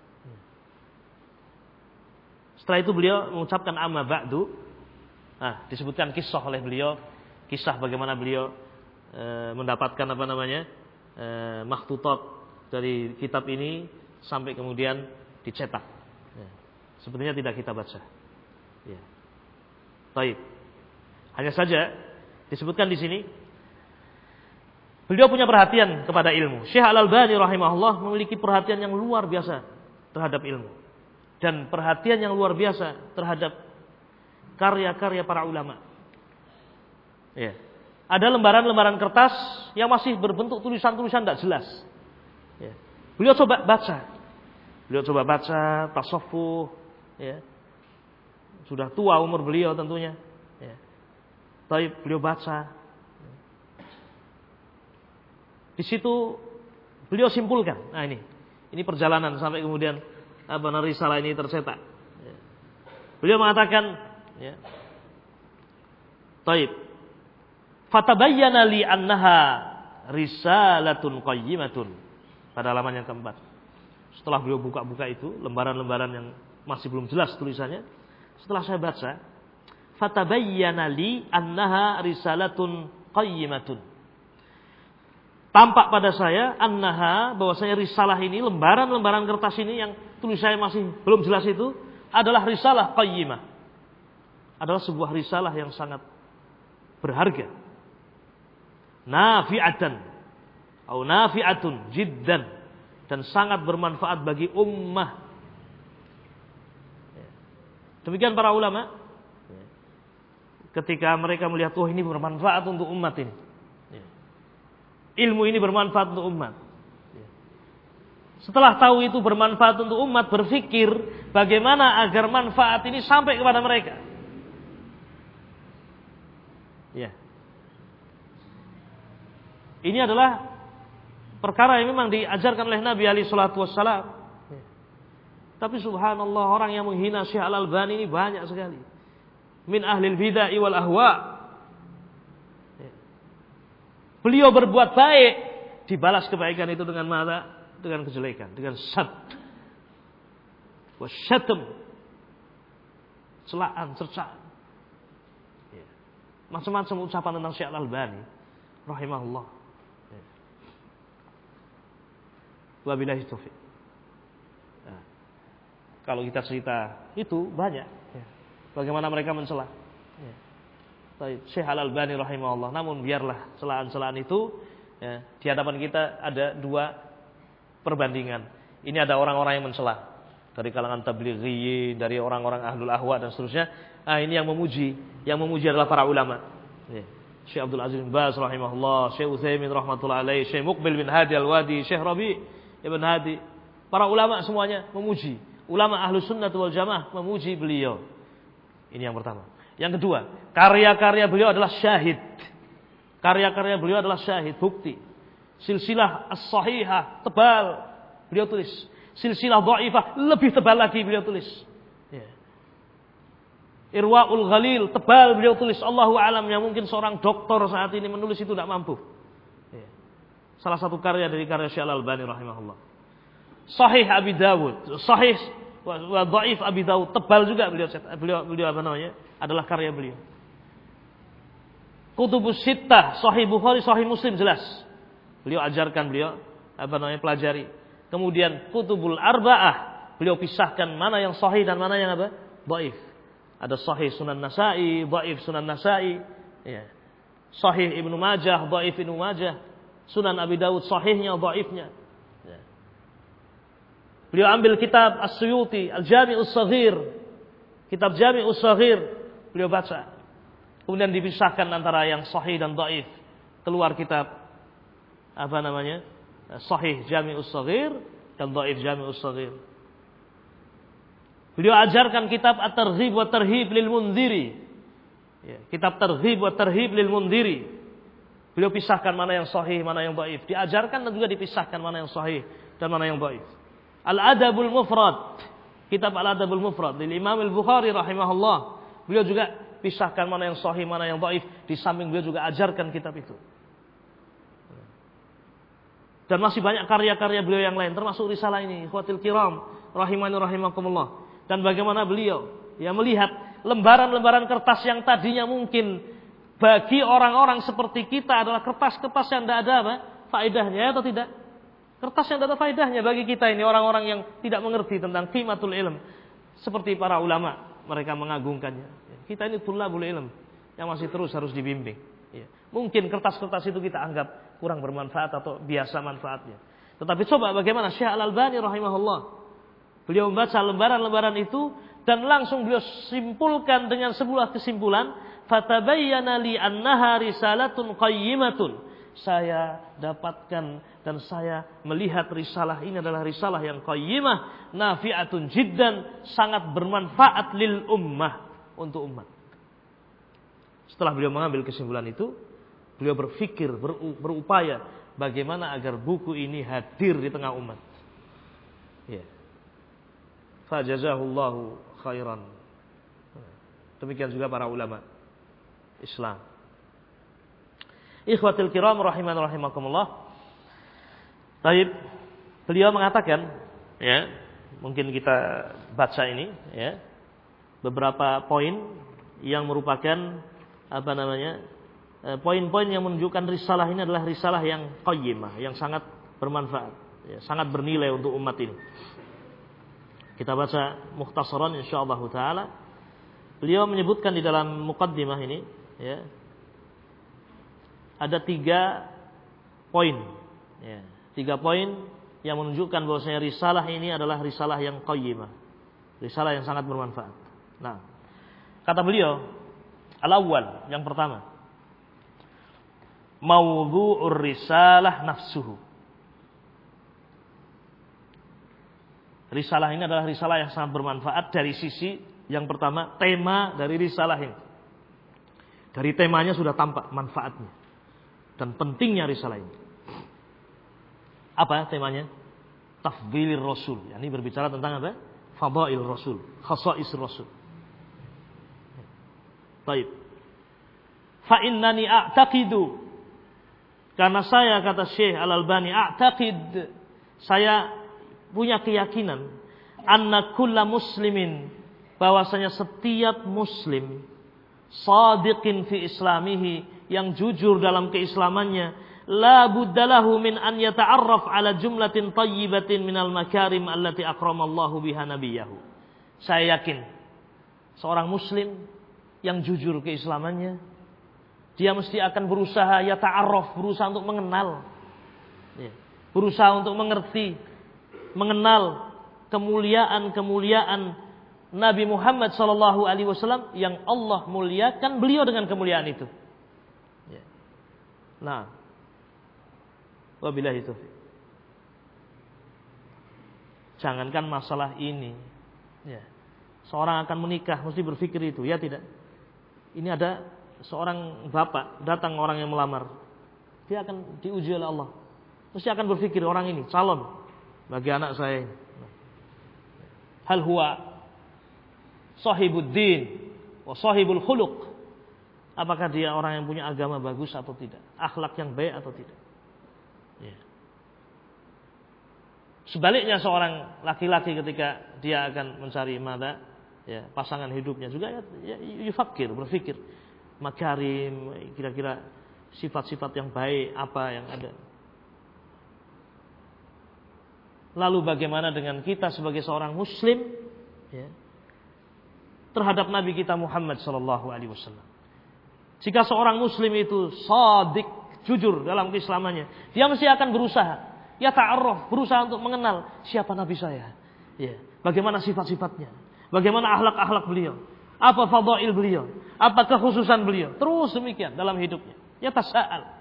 Setelah itu beliau mengucapkan amma ba'du. Nah, disebutkan kisah oleh beliau, kisah bagaimana beliau e, mendapatkan apa namanya e, makhtutat dari kitab ini sampai kemudian dicetak. Ya. Sepertinya tidak kita baca. Ya. Baik. Hanya saja disebutkan di sini beliau punya perhatian kepada ilmu. Syekh Al-Albani rahimahullah memiliki perhatian yang luar biasa terhadap ilmu. Dan perhatian yang luar biasa terhadap karya-karya para ulama. Ya. Ada lembaran-lembaran kertas yang masih berbentuk tulisan-tulisan tidak jelas. Ya. Beliau coba baca. Beliau coba baca tasawuf. Ya. Sudah tua umur beliau tentunya. Ya. Tapi beliau baca. Di situ beliau simpulkan. Nah ini, ini perjalanan sampai kemudian apa namanya risalah ini tercetak. Ya. Beliau mengatakan, ya, taib. Fatabayyana li annaha risalatun qayyimatun. Pada halaman yang keempat. Setelah beliau buka-buka itu lembaran-lembaran yang masih belum jelas tulisannya, setelah saya baca, fatabayyana li annaha risalatun qayyimatun. Tampak pada saya annaha, bahwasanya risalah ini, lembaran-lembaran kertas ini yang tulisannya masih belum jelas itu adalah risalah qayyimah. Adalah sebuah risalah yang sangat berharga. Nafi'atan atau nafi'atun jiddan, dan sangat bermanfaat bagi ummah. Demikian para ulama ketika mereka melihat, oh ini bermanfaat untuk umat ini. Ilmu ini bermanfaat untuk umat. Setelah tahu itu bermanfaat untuk umat, berpikir bagaimana agar manfaat ini sampai kepada mereka. Ya. Ini adalah perkara yang memang diajarkan oleh Nabi alaihi salatu wassalam. Ya. Tapi subhanallah, orang yang menghina Syekh Al-Albani ini banyak sekali. Min ahlil bid'ah wal ahwa. Beliau berbuat baik, dibalas kebaikan itu dengan mana? Dengan kejelekan, dengan sab, wasyatam, celaan, cercaan, ya. Macam-macam ucapan tentang Syekh Al-Albani rahimahullah. Ya. Wabillahi taufiq. Nah, kalau kita cerita itu banyak, ya. Bagaimana mereka mencela. Ya. Syekh Al-Albani rahimahullah. Namun biarlah celaan-celaan itu, ya, di hadapan kita ada dua perbandingan. Ini ada orang-orang yang mencela dari kalangan tablighiyin, dari orang-orang ahlul ahwa dan seterusnya. Ah, ini yang memuji, yang memuji adalah para ulama. Ya. Syekh Abdul Aziz bin Baz rahimahullah, Syekh Utsaimin rahmatullah alaihi, Syekh Muqbil bin Hadi Al-Wadi, Syekh Rabi ibn Hadi. Para ulama semuanya memuji. Ulama ahlus sunnah wal jamaah memuji beliau. Ini yang pertama. Yang kedua, karya-karya beliau adalah syahid. Karya-karya beliau adalah syahid, bukti. Silsilah as-sahihah, tebal, beliau tulis. Silsilah dhaifah, lebih tebal lagi beliau tulis. Ya. Irwaul Ghalil, tebal beliau tulis. Allahu a'lam, yang mungkin seorang doktor saat ini menulis itu tidak mampu. Ya. Salah satu karya dari karya Syekh Al-Albani rahimahullah. Sahih Abi Dawud, sahih wa dhaif Abi Dawud, tebal juga beliau beliau beliau apa namanya? Adalah karya beliau. Kutubus Sittah, Sahih Bukhari, Sahih Muslim jelas. Beliau ajarkan, beliau apa namanya pelajari. Kemudian Kutubul Arba'ah, beliau pisahkan mana yang sahih dan mana yang apa? Dhaif. Ada sahih Sunan Nasa'i, dhaif Sunan Nasa'i, ya. Sahih Ibnu Majah, dhaif Ibnu Majah, Sunan Abi Dawud sahihnya, dhaifnya. Ya. Beliau ambil kitab As-Suyuti, Al-Jami'us Shaghir, kitab Jami'us Shaghir, beliau baca. Kemudian dipisahkan antara yang sahih dan dhaif. Keluar kitab apa namanya? Sahih Jami'us Shaghir dan dhaif Jami'us Shaghir. Beliau ajarkan kitab At-Targhib wa Tarhib lil Mundhiri. Ya, kitab Targhib wa Tarhib lil Mundhiri. Beliau pisahkan mana yang sahih, mana yang dhaif. Diajarkan dan juga dipisahkan mana yang sahih dan mana yang dhaif. Al-Adabul Mufrad. Kitab Al-Adabul Mufrad lil Imam Al-Bukhari rahimahullah. Beliau juga pisahkan mana yang sahih, mana yang dhaif. Di samping beliau juga ajarkan kitab itu. Dan masih banyak karya-karya beliau yang lain, termasuk risalah ini, ikhwatil kiram, rahimani rahimakumullah. Dan bagaimana beliau yang melihat lembaran-lembaran kertas yang tadinya mungkin bagi orang-orang seperti kita adalah kertas-kertas yang tidak ada apa? Faedahnya atau tidak? Kertas yang tidak ada faedahnya bagi kita ini orang-orang yang tidak mengerti tentang qimatul ilm. Seperti para ulama, mereka mengagungkannya. Kita ini thullabul ilm yang masih terus harus dibimbing. Ya. Mungkin kertas-kertas itu kita anggap kurang bermanfaat atau biasa manfaatnya. Tetapi coba bagaimana Syekh Al-Albani rahimahullah. Beliau membaca lembaran-lembaran itu dan langsung beliau simpulkan dengan sebuah kesimpulan, fatabayyana li annaha risalatun qayyimatun. Saya dapatkan dan saya melihat risalah ini adalah risalah yang qayyimah, nafi'atun jiddan, sangat bermanfaat lil ummah, untuk umat. Setelah beliau mengambil kesimpulan itu, beliau berpikir, berupaya bagaimana agar buku ini hadir di tengah umat. Ya. Fajazahullahu khairan. Demikian juga para ulama Islam. Ikhwatil kiram rahiman rahimakumullah. Taib, beliau mengatakan, ya, mungkin kita baca ini, ya. Beberapa poin yang merupakan apa namanya poin-poin yang menunjukkan risalah ini adalah risalah yang qayyimah, yang sangat bermanfaat, ya, sangat bernilai untuk umat ini. Kita baca mukhtasaran insyaallah taala. Beliau menyebutkan di dalam muqaddimah ini, ya, ada tiga poin, ya, tiga poin yang menunjukkan bahwasanya risalah ini adalah risalah yang qayyimah, risalah yang sangat bermanfaat. Nah, kata beliau, al-awwal, yang pertama, mawdhu'ur risalah nafsuhu. Risalah ini adalah risalah yang sangat bermanfaat dari sisi yang pertama, tema dari risalah ini. Dari temanya sudah tampak manfaatnya dan pentingnya risalah ini. Apa temanya? Tafdhilir Rasul. Yani berbicara tentang apa? Fadail Rasul, khasais Rasul. Baik. Fa innani a'taqidu, karena saya, kata Syekh Al-Albani, a'taqid, saya punya keyakinan, anna kulla muslimin, bahwasanya setiap muslim, sadiqin fi islamihi, yang jujur dalam keislamannya, la buddalahu min an yata'arraf ala jumlatin tayyibatin minal makarim allati akramallahu biha nabiyahu. Saya yakin seorang muslim yang jujur keislamannya, dia mesti akan berusaha ya ta'arraf, berusaha untuk mengenal, ya, berusaha untuk mengerti, mengenal kemuliaan-kemuliaan Nabi Muhammad sallallahu alaihi wasallam yang Allah muliakan beliau dengan kemuliaan itu. Ya. Nah, wabillahi taufiq. Jangankan masalah ini, ya, seorang akan menikah mesti berpikir itu, ya tidak? Ini ada seorang bapak, datang orang yang melamar, dia akan diuji oleh Allah. Mesti akan berpikir, orang ini calon bagi anak saya. Hal huwa sahibuddin wa sahibul khuluq. Apakah dia orang yang punya agama bagus atau tidak? Akhlak yang baik atau tidak? Ya. Sebaliknya seorang laki-laki ketika dia akan mencari mada, ya, pasangan hidupnya juga ya, ya yufakir, berpikir makarim, kira-kira sifat-sifat yang baik apa yang ada. Lalu bagaimana dengan kita sebagai seorang muslim ya, terhadap Nabi kita Muhammad sallallahu alaihi wasallam? Jika seorang muslim itu shadiq, jujur dalam keislamannya, dia mesti akan berusaha, ya ta'arruf, berusaha untuk mengenal siapa Nabi saya. Ya, bagaimana sifat-sifatnya, bagaimana akhlak-akhlak beliau, apa fadail beliau, apa kekhususan beliau. Terus demikian dalam hidupnya. Ya tasa'al.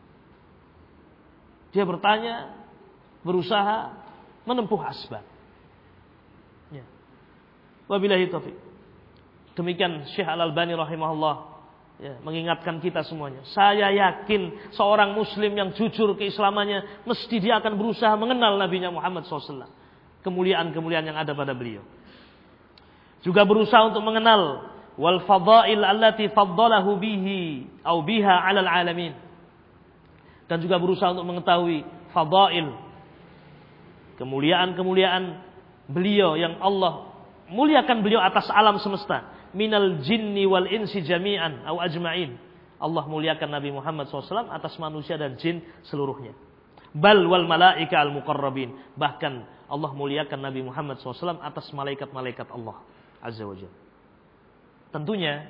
Dia bertanya, berusaha menempuh asbab. Ya. Wabillahi taufiq. Demikian Syekh Al-Albani rahimahullah ya, mengingatkan kita semuanya. Saya yakin seorang muslim yang jujur keislamannya mesti dia akan berusaha mengenal Nabi Muhammad shallallahu alaihi wasallam. Kemuliaan-kemuliaan yang ada pada beliau. Juga berusaha untuk mengenal wal fadail allati faddalahu bihi au biha 'alal 'alamin. Dan juga berusaha untuk mengetahui fadail, kemuliaan-kemuliaan beliau yang Allah muliakan beliau atas alam semesta. Minal jinni wal insi jami'an au ajma'in. Allah muliakan Nabi Muhammad shallallahu alaihi wasallam atas manusia dan jin seluruhnya. Bal wal malaika al muqarrabin. Bahkan Allah muliakan Nabi Muhammad shallallahu alaihi wasallam atas malaikat-malaikat Allah azza wa jalla. Tentunya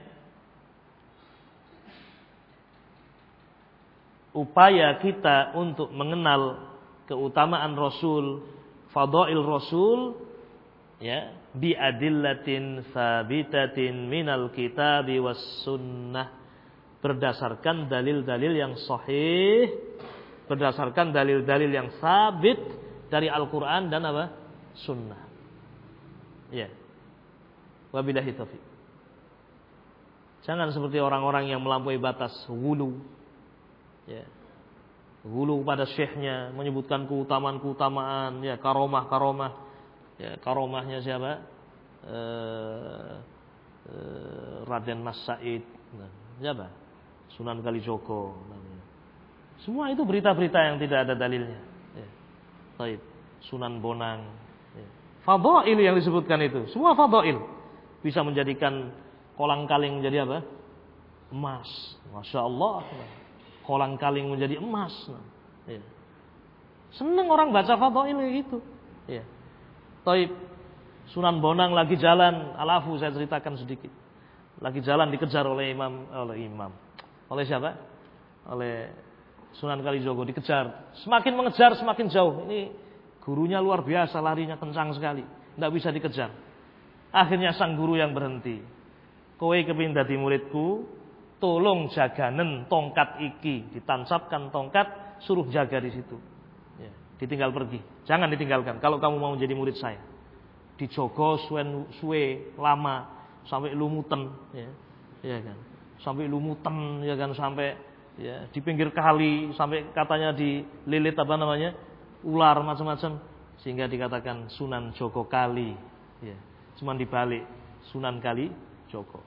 upaya kita untuk mengenal keutamaan Rasul, fadail Rasul ya, bi adillatin sabitatin minal kitabi was sunnah, berdasarkan dalil-dalil yang sahih, berdasarkan dalil-dalil yang sabit dari Al-Qur'an dan apa? Sunnah. Ya. Wabillahi taufiq. Jangan seperti orang-orang yang melampaui batas, ghulu. Ya. Ghulu pada syekhnya, menyebutkan keutamaan-keutamaan, ya, karomah-karomah. Ya, karomahnya siapa? Eh, eh, Raden Mas Said, nah, siapa? Sunan Kalijogo. Nah, semua itu berita-berita yang tidak ada dalilnya. Ya. Baik. Sunan Bonang. Ya. Fadail yang disebutkan itu, semua fadail bisa menjadikan kolang-kaling menjadi apa? Emas. Masya Allah. Kolang-kaling menjadi emas. Ya. Senang orang baca fadail itu. Ya. Taib. Sunan Bonang lagi jalan, alafu saya ceritakan sedikit. Lagi jalan dikejar oleh imam, oleh imam. Oleh siapa? Oleh Sunan Kalijogo dikejar. Semakin mengejar semakin jauh. Ini gurunya luar biasa, larinya kencang sekali. Tidak bisa dikejar. Akhirnya sang guru yang berhenti. Kowe kepengin dadi muridku, tolong jaganen tongkat iki, ditancapkan tongkat, suruh jaga di situ. Ya, ditinggal pergi. Jangan ditinggalkan kalau kamu mau menjadi murid saya. Dijogo suwe, suwe lama sampai lumutan, ya. Ya kan. Sampai lumutan, ya kan, sampai ya di pinggir kali, sampai katanya dililit apa namanya? Ular macam-macam, sehingga dikatakan Sunan Joko Kali. Ya. Cuman dibalik Sunan Kali Joko.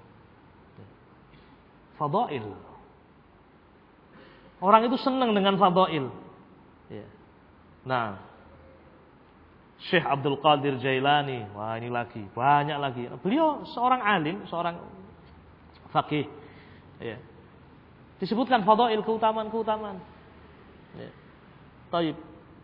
Fadail. Orang itu senang dengan fadail. Ya. Nah, Syekh Abdul Qadir Jailani, wah ini lagi, banyak lagi. Beliau seorang alim, seorang faqih. Ya. Disebutkan fadail, keutamaan-keutamaan. Ya. Taib.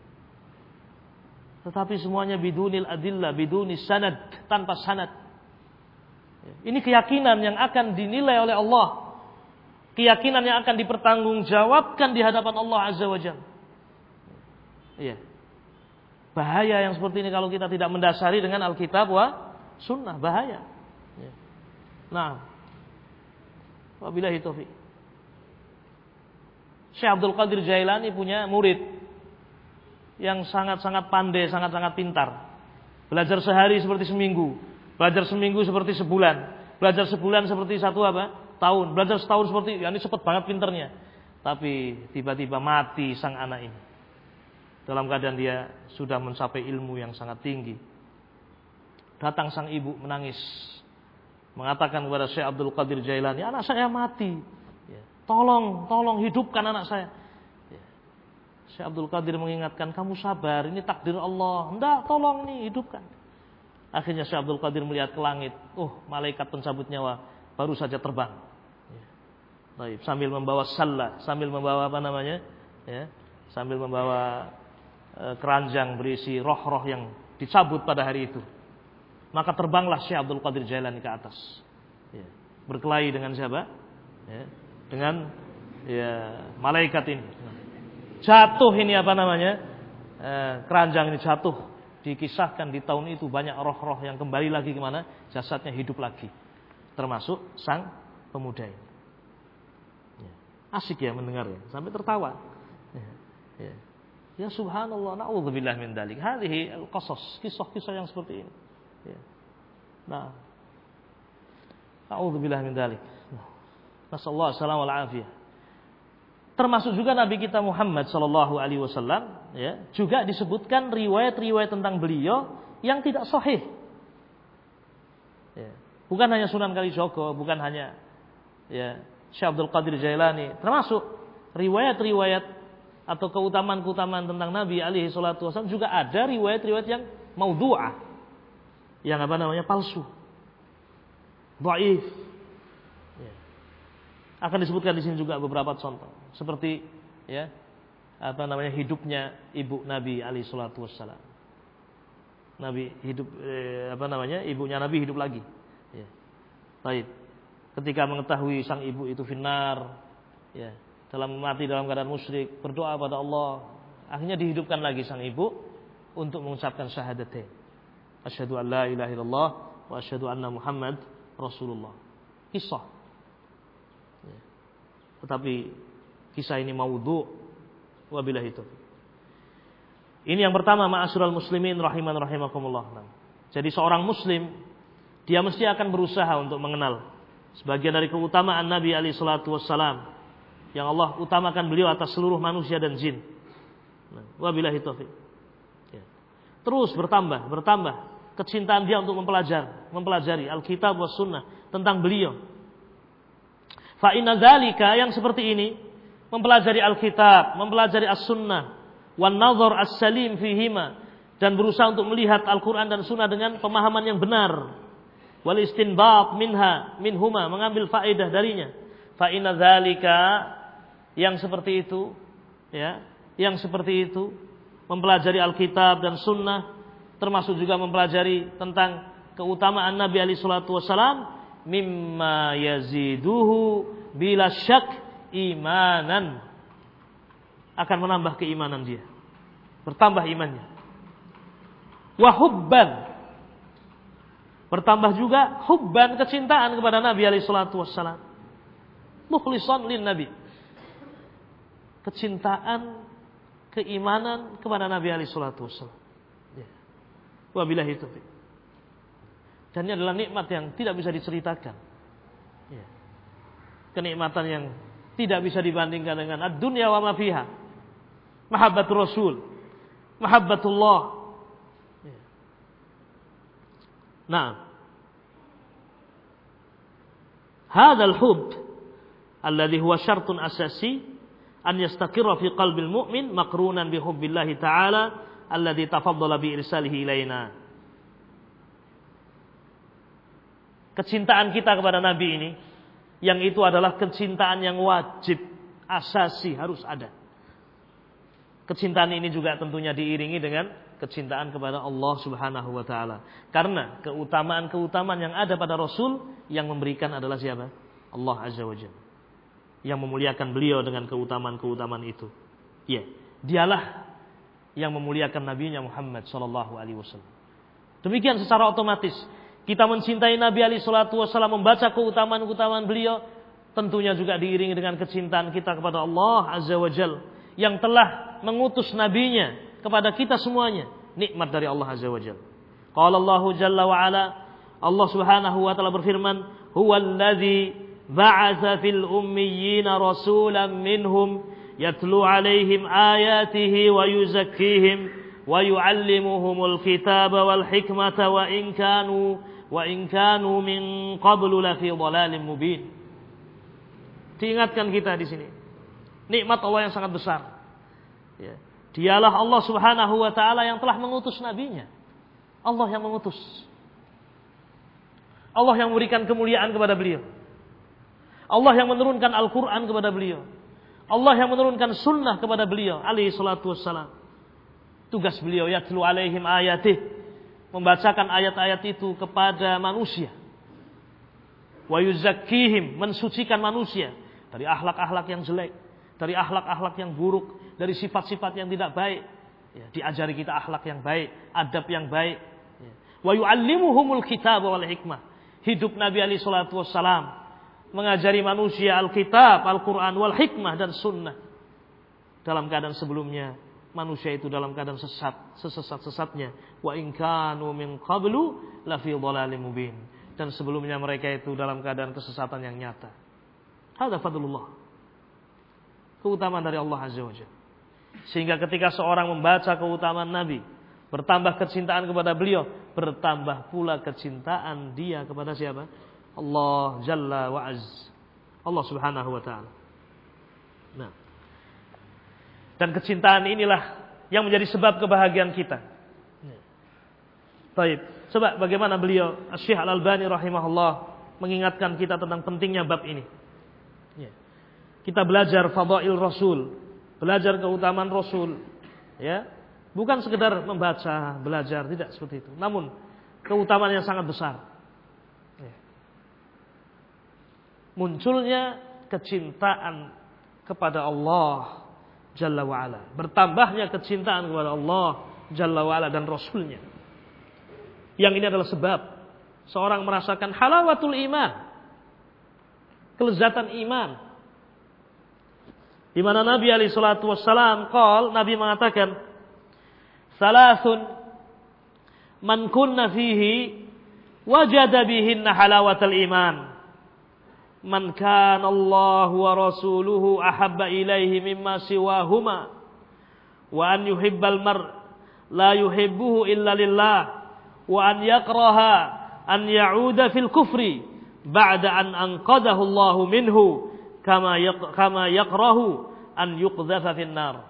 Tetapi semuanya bidunil adillah, bidunis sanad, tanpa sanad. Ya. Ini keyakinan yang akan dinilai oleh Allah. Keyakinan yang akan dipertanggungjawabkan di hadapan Allah Azza wa Jalla. Iya. Bahaya yang seperti ini kalau kita tidak mendasari dengan Alkitab wa Sunnah, bahaya. Ya. Nah, wabillahi taufiq. Syekh Abdul Qadir Jailani punya murid yang sangat-sangat pandai, sangat-sangat pintar. Belajar sehari seperti seminggu, belajar seminggu seperti sebulan, belajar sebulan seperti satu apa? Tahun, belajar setahun seperti, ya ini cepat banget pinternya. Tapi tiba-tiba mati sang anak ini. Dalam keadaan dia sudah mencapai ilmu yang sangat tinggi. Datang sang ibu menangis, mengatakan kepada Syekh Abdul Qadir Jailani, anak saya mati. Ya, tolong, tolong hidupkan anak saya. Ya. Syekh Abdul Qadir mengingatkan, kamu sabar, ini takdir Allah. Enggak, tolong nih, hidupkan. Akhirnya Syekh Abdul Qadir melihat ke langit. Oh, malaikat pencabut nyawa baru saja terbang. Ya. Baik, sambil membawa salah, sambil membawa apa namanya? Ya, sambil membawa keranjang berisi roh-roh yang dicabut pada hari itu. Maka terbanglah Syekh Abdul Qadir Jailani ke atas. Ya. Berkelahi dengan siapa? Ya. Dengan ya, malaikat ini. Jatuh ini apa namanya? Eh, keranjang ini jatuh. Dikisahkan di tahun itu banyak roh-roh yang kembali lagi kemana? Jasadnya hidup lagi. Termasuk sang pemuda ini. Ya. Asik ya mendengar ya. Sampai tertawa. Ya. Ya. Ya subhanallah, na'udzubillah min dzalik. Hadhihi al-qasas, kisah-kisah yang seperti ini. Ya. Nah. Na'udzubillah min dzalik. Nasallahu alaihi wal afiyah. Termasuk juga Nabi kita Muhammad sallallahu alaihi wasallam, ya, juga disebutkan riwayat-riwayat tentang beliau yang tidak sahih. Ya. Bukan hanya Sunan Kalijogo, bukan hanya ya Syekh Abdul Qadir Jailani, termasuk riwayat-riwayat atau keutamaan-keutamaan tentang Nabi alaihi salatu wasallam juga ada riwayat-riwayat yang maudhu'ah. Yang apa namanya? palsu. Dhaif. Ya. Akan disebutkan di sini juga beberapa contoh, seperti ya, apa namanya? hidupnya ibu Nabi alaihi salatu wasallam. Nabi hidup eh, apa namanya? ibunya Nabi hidup lagi. Ya. Baik. Ketika mengetahui sang ibu itu finnar, ya, dalam mati dalam keadaan musyrik, berdoa pada Allah, akhirnya dihidupkan lagi sang ibu untuk mengucapkan syahadatain. Asyhadu an la ilaha illallah wa asyhadu anna Muhammad Rasulullah. Kisah. Ya. Tetapi kisah ini maudhu' wabillahi taufiq. Ini yang pertama, ma'asyiral muslimin rahiman rahimakumullah. Jadi seorang muslim dia mesti akan berusaha untuk mengenal sebagian dari keutamaan Nabi alaihi salatu wassalam yang Allah utamakan beliau atas seluruh manusia dan jin. Nah, wabillahi taufiq. Ya. Terus bertambah, bertambah kecintaan dia untuk mempelajari, mempelajari Alkitab was sunnah tentang beliau. Fa inna dzalika, yang seperti ini, mempelajari Alkitab, mempelajari as-sunnah, wan nazar as-salim fihima, dan berusaha untuk melihat Al-Qur'an dan sunnah dengan pemahaman yang benar. Wal istinbat minha minhuma, mengambil faedah darinya. Fa inna dzalika, yang seperti itu, ya, yang seperti itu, mempelajari Alkitab dan Sunnah, termasuk juga mempelajari tentang keutamaan Nabi alaihi salatu wasalam, mimma yaziduhu bila syak imanan, akan menambah keimanan dia, bertambah imannya. Wa hubban, bertambah juga hubban, kecintaan kepada Nabi alaihi salatu wasalam, mukhlishan lin Nabi, kecintaan, keimanan kepada Nabi alaihi salatu wasallam. Ya. Wabillahi taufiq. Dan ini adalah nikmat yang tidak bisa diceritakan. Ya. Kenikmatan yang tidak bisa dibandingkan dengan ad-dunya wa ma fiha. Mahabbatur Rasul, mahabbatullah. Ya. Nah, hadzal hub alladhi huwa syartun asasi an yastaqirra fi qalbil mu'min maqrunan bi hubbillahi ta'ala alladzi tafaddala bi irsalihi ilaina. Kecintaan kita kepada Nabi ini, yang itu adalah kecintaan yang wajib, asasi, harus ada. Kecintaan ini juga tentunya diiringi dengan kecintaan kepada Allah Subhanahu wa taala. Karena keutamaan-keutamaan yang ada pada Rasul yang memberikan adalah siapa? Allah Azza wa Jalla. Yang memuliakan beliau dengan keutamaan-keutamaan itu. Ya, dialah yang memuliakan nabinya Muhammad sallallahu alaihi wasallam. Demikian secara otomatis kita mencintai Nabi alaihi salatu wasallam, membaca keutamaan-keutamaan beliau, tentunya juga diiringi dengan kecintaan kita kepada Allah Azza wa Jalla yang telah mengutus nabinya kepada kita semuanya. Nikmat dari Allah Azza wa Jalla. Qala Allah Jalla wa ala, Allah Subhanahu wa taala berfirman, huwallazi ba'atsa fil ummiyina rasulan minhum yatlu 'alaihim ayatihi wa yuzakkihim wa yu'allimuhumul kitaba wal hikmata wa in kanu wa in kanu min qablu la fi dhalalin mubin. Diingatkan kita di sini nikmat Allah yang sangat besar. Ya. Dialah Allah Subhanahu wa taala yang telah mengutus nabinya. Allah yang mengutus. Allah yang memberikan kemuliaan kepada beliau. Allah yang menurunkan Al-Qur'an kepada beliau. Allah yang menurunkan sunnah kepada beliau alaihi salatu wassalam. Tugas beliau yatlu alaihim ayatih, membacakan ayat-ayat itu kepada manusia. Wa yuzakkihim, mensucikan manusia dari akhlak-akhlak yang jelek, dari akhlak-akhlak yang buruk, dari sifat-sifat yang tidak baik. Ya, diajari kita akhlak yang baik, adab yang baik. Ya. Wa yu'allimuhumul kitab wal hikmah. Hidup Nabi alaihi salatu wassalam mengajari manusia Alkitab, Al-Quran, wal hikmah dan sunnah. Dalam keadaan sebelumnya manusia itu dalam keadaan sesat, sesesat-sesatnya. Wa in kanu min qablu lafi dhalalim mubin. Dan sebelumnya mereka itu dalam keadaan kesesatan yang nyata. Hadza fadlullah. Keutamaan dari Allah Azza wa Jalla. Sehingga ketika seorang membaca keutamaan Nabi, bertambah kecintaan kepada beliau, bertambah pula kecintaan dia kepada siapa? Allah Jalla wa Az. Allah Subhanahu wa taala. Nah. Dan kecintaan inilah yang menjadi sebab kebahagiaan kita. Baik, coba bagaimana beliau Syekh Al-Albani rahimahullah mengingatkan kita tentang pentingnya bab ini. Ya. Kita belajar fadail Rasul, belajar keutamaan Rasul, ya. Bukan sekedar membaca, belajar, tidak seperti itu. Namun keutamaan yang sangat besar. Ya. Munculnya kecintaan kepada Allah Jalla wa'ala, bertambahnya kecintaan kepada Allah Jalla wa'ala dan Rasulnya. Yang ini adalah sebab seorang merasakan halawatul iman, kelezatan iman. Di mana Nabi alaihi salatu wassalam qol, Nabi mengatakan, "Salasun man kunna fihi wajada bihinna halawatul iman. Man kana Allah wa rasuluhu ahabba ilaihi mimma siwahuma wa an yuhibbal mar la yuhibbuhu illa lillah wa an yakraha an ya'uda fil kufri ba'da an anqadahu Allahu minhu kama yaq, kama yakrahu an yuqdhafa fin nar."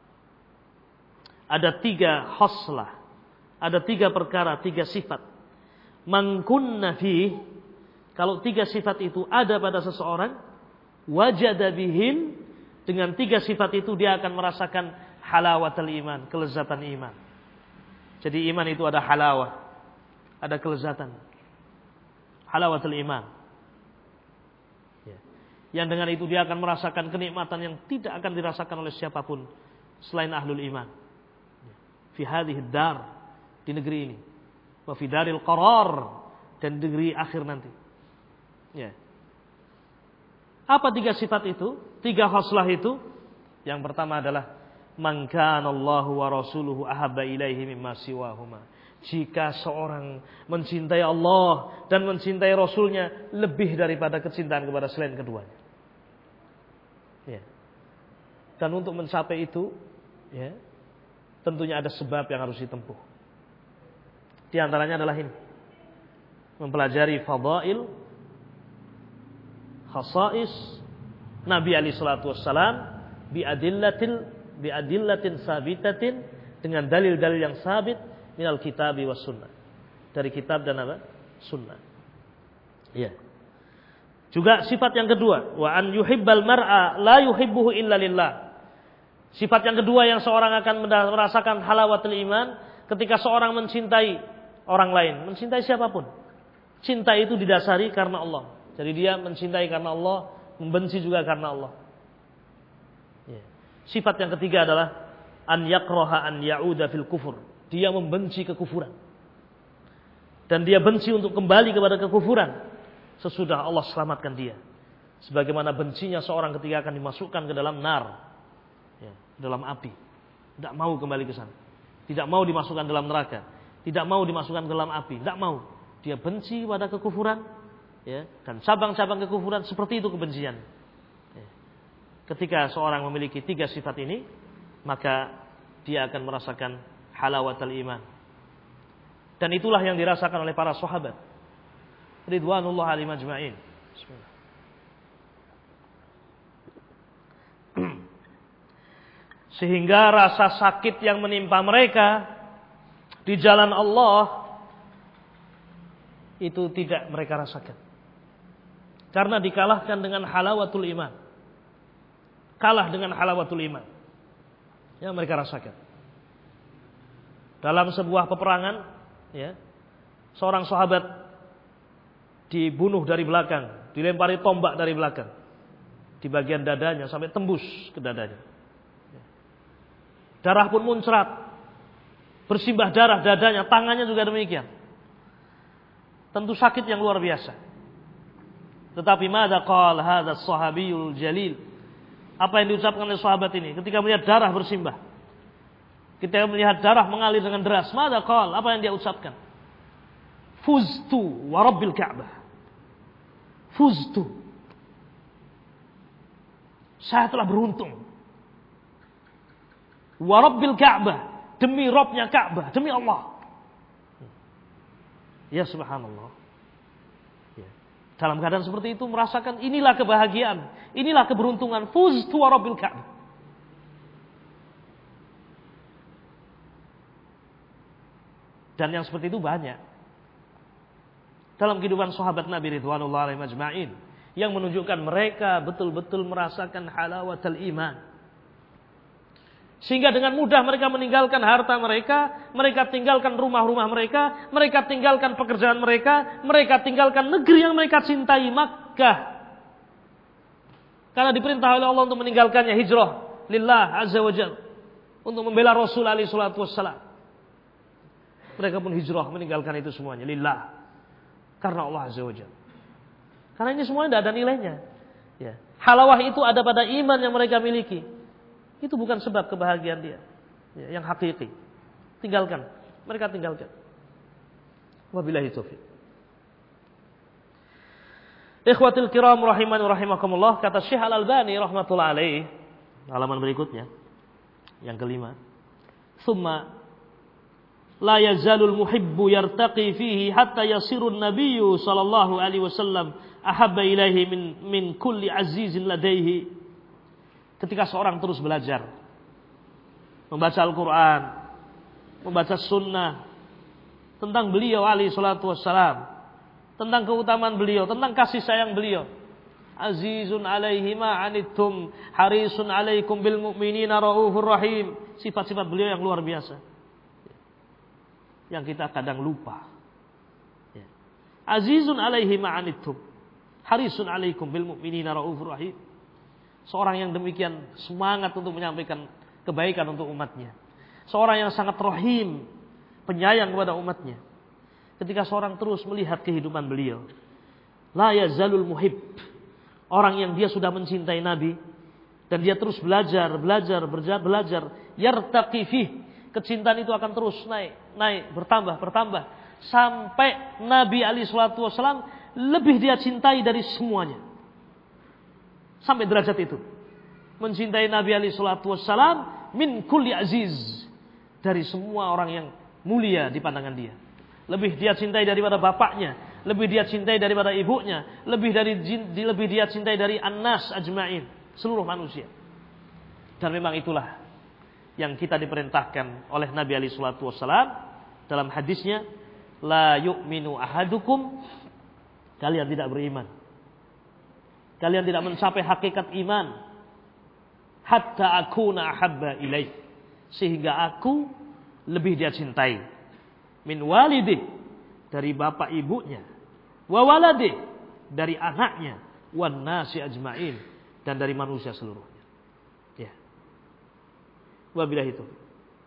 Ada tiga khoslah, ada tiga perkara, tiga sifat. Man kunna fi, kalau tiga sifat itu ada pada seseorang, wajada bihin, dengan tiga sifat itu dia akan merasakan halawatul iman, kelezatan iman. Jadi iman itu ada halawah, ada kelezatan. Halawatul iman. Ya. Yang dengan itu dia akan merasakan kenikmatan yang tidak akan dirasakan oleh siapapun selain ahlul iman. Ya. Fi hadhihi dar, di negeri ini. Wa fi daril qarar, dan di negeri akhir nanti. Ya. Apa tiga sifat itu? Tiga khoslah itu? Yang pertama adalah man kana Allahu wa rasuluhu ahabba ilaihi mimma siwahuma. Jika seorang mencintai Allah dan mencintai Rasulnya lebih daripada kecintaan kepada selain keduanya. Ya. Dan untuk mencapai itu, ya, tentunya ada sebab yang harus ditempuh. Di antaranya adalah ini, mempelajari fadail, khasais Nabi alaihi salatu wassalam biadillatil biadillatin sabitatin, dengan dalil-dalil yang sabit minal kitabi was sunnah, dari kitab dan apa? Sunnah. Iya. Juga sifat yang kedua, wa an yuhibbal mar'a la yuhibbuhu illa lillah. Sifat yang kedua yang seorang akan merasakan halawatul iman ketika seorang mencintai orang lain, mencintai siapapun. Cinta itu didasari karena Allah. Jadi dia mencintai karena Allah, membenci juga karena Allah. Ya. Sifat yang ketiga adalah an yakraha an ya'uda fil kufur. Dia membenci kekufuran. Dan dia benci untuk kembali kepada kekufuran sesudah Allah selamatkan dia. Sebagaimana bencinya seorang ketika akan dimasukkan ke dalam nar, ya, dalam api. Tidak mau kembali ke sana. Tidak mau dimasukkan dalam neraka. Tidak mau dimasukkan ke dalam api. Tidak mau. Dia benci pada kekufuran. Ya, dan cabang-cabang kekufuran seperti itu kebencian. Ya. Ketika seorang memiliki tiga sifat ini, maka dia akan merasakan halawatul iman. Dan itulah yang dirasakan oleh para sahabat ridwanullah alaihim ajma'in. Bismillah. Sehingga rasa sakit yang menimpa mereka di jalan Allah itu tidak mereka rasakan. Karena dikalahkan dengan halawatul iman. Kalah dengan halawatul iman yang mereka rasakan. dalam sebuah peperangan, ya, seorang sahabat dibunuh dari belakang, dilempari tombak dari belakang di bagian dadanya sampai tembus ke dadanya. Darah pun muncrat, bersimbah darah dadanya, tangannya juga demikian. Tentu sakit yang luar biasa. Tetapi madza qala hadzal sahabiyul jalil? Apa yang diucapkan oleh sahabat ini ketika melihat darah bersimbah? Ketika melihat darah mengalir dengan deras, madza qala? Apa yang dia ucapkan? Fuztu wa rabbil Ka'bah. Fuztu. Saya telah beruntung. Wa rabbil Ka'bah. Demi Rabbnya Ka'bah, demi Allah. Ya subhanallah. Ya. Dalam keadaan seperti itu merasakan inilah kebahagiaan, inilah keberuntungan. Fuztu wa rabbil Ka'bah. Dan yang seperti itu banyak dalam kehidupan sahabat Nabi ridwanullah alaihim ajma'in, yang menunjukkan mereka betul-betul merasakan halawatul iman. Sehingga dengan mudah mereka meninggalkan harta mereka, mereka tinggalkan rumah-rumah mereka, mereka tinggalkan pekerjaan mereka, mereka tinggalkan negeri yang mereka cintai, Makkah. Karena diperintah oleh Allah untuk meninggalkannya, hijrah lillah azza wa jalla, untuk membela Rasul alaihi salatu wassalam. Mereka pun hijrah meninggalkan itu semuanya lillah, karena Allah azza wa jalla. Karena ini semuanya tidak ada nilainya. Ya. Halawah itu ada pada iman yang mereka miliki. Itu bukan sebab kebahagiaan dia, ya, yang hakiki. Tinggalkan, mereka tinggalkan. Wabillahi taufiq. Ikhwatul kiram rahimani rahimakumullah, kata Syekh Al-Albani rahmatullah alaih, halaman berikutnya, yang kelima. Tsumma la yazalul muhibbu yartaqi fihi hatta yasirun nabiyyu sallallahu alaihi wasallam ahabba ilaihi min min kulli azizin ladaihi. Ketika seorang terus belajar, membaca Al-Quran, membaca Sunnah tentang beliau alaihi salatu wassalam, tentang keutamaan beliau, tentang kasih sayang beliau. Azizun alaihi ma anittum, harisun alaikum bil mu'minina raufur rahim. Sifat-sifat beliau yang luar biasa, yang kita kadang lupa. Azizun alaihi ma anittum, harisun alaikum bil mu'minina raufur rahim. Seorang yang demikian semangat untuk menyampaikan kebaikan untuk umatnya. Seorang yang sangat rahim, penyayang kepada umatnya. Ketika seorang terus melihat kehidupan beliau, la yazalul muhib, orang yang dia sudah mencintai Nabi, dan dia terus belajar, belajar, belajar, belajar, yartaqi fih, kecintaan itu akan terus naik, naik, bertambah, bertambah, sampai Nabi alaihi salatu wasallam lebih dia cintai dari semuanya. Sampai derajat itu, mencintai Nabi alaihi salatu wassalam min kulli aziz, dari semua orang yang mulia di pandangan dia. Lebih dia cintai daripada bapaknya, lebih dia cintai daripada ibunya, lebih dari lebih dia cintai dari annas ajma'in, seluruh manusia. Dan memang itulah yang kita diperintahkan oleh Nabi alaihi salatu wassalam dalam hadisnya, la yu'minu ahadukum, kalian tidak beriman, kalian tidak mencapai hakikat iman, hatta akuna ahabba ilaih, sehingga aku lebih dia cintai, min walidih, dari bapak ibunya, wa waladih, dari anaknya, wan nasi ajma'in, dan dari manusia seluruhnya. Ya. Wabillahi taufiq.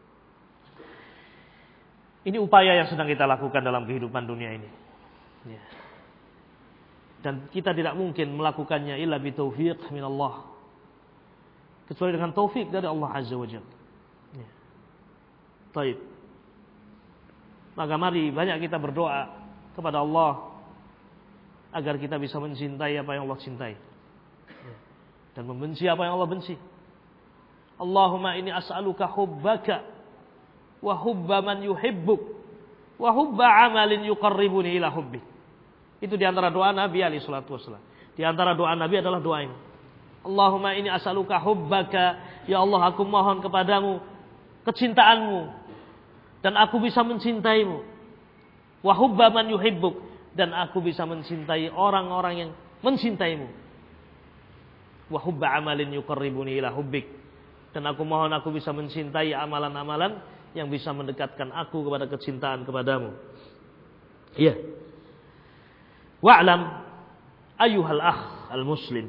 Ini upaya yang sedang kita lakukan dalam kehidupan dunia ini. Ya. Dan kita tidak mungkin melakukannya illa bi taufiq minallah, kecuali dengan taufik dari Allah azza wajalla. Ya. Baik. Maka mari banyak kita berdoa kepada Allah agar kita bisa mencintai apa yang Allah cintai, ya, dan membenci apa yang Allah benci. Allahumma inni as'aluka hubbaka wa hubba man yuhibbuk wa hubba amalin yuqarribuni ila hubbik. Itu di antara doa Nabi alaihi salatu wasallam. Di antara doa Nabi adalah doa ini. Allahumma inni as'aluka hubbaka, ya Allah aku mohon kepadamu kecintaanmu dan aku bisa mencintaimu. Wa hubba man yuhibbuk, dan aku bisa mencintai orang-orang yang mencintaimu. Wa hubba amalin yuqarribuni ila hubbik, dan aku mohon aku bisa mencintai amalan-amalan yang bisa mendekatkan aku kepada kecintaan kepadamu. Iya. Wa'lam ayyuhal akh al-muslim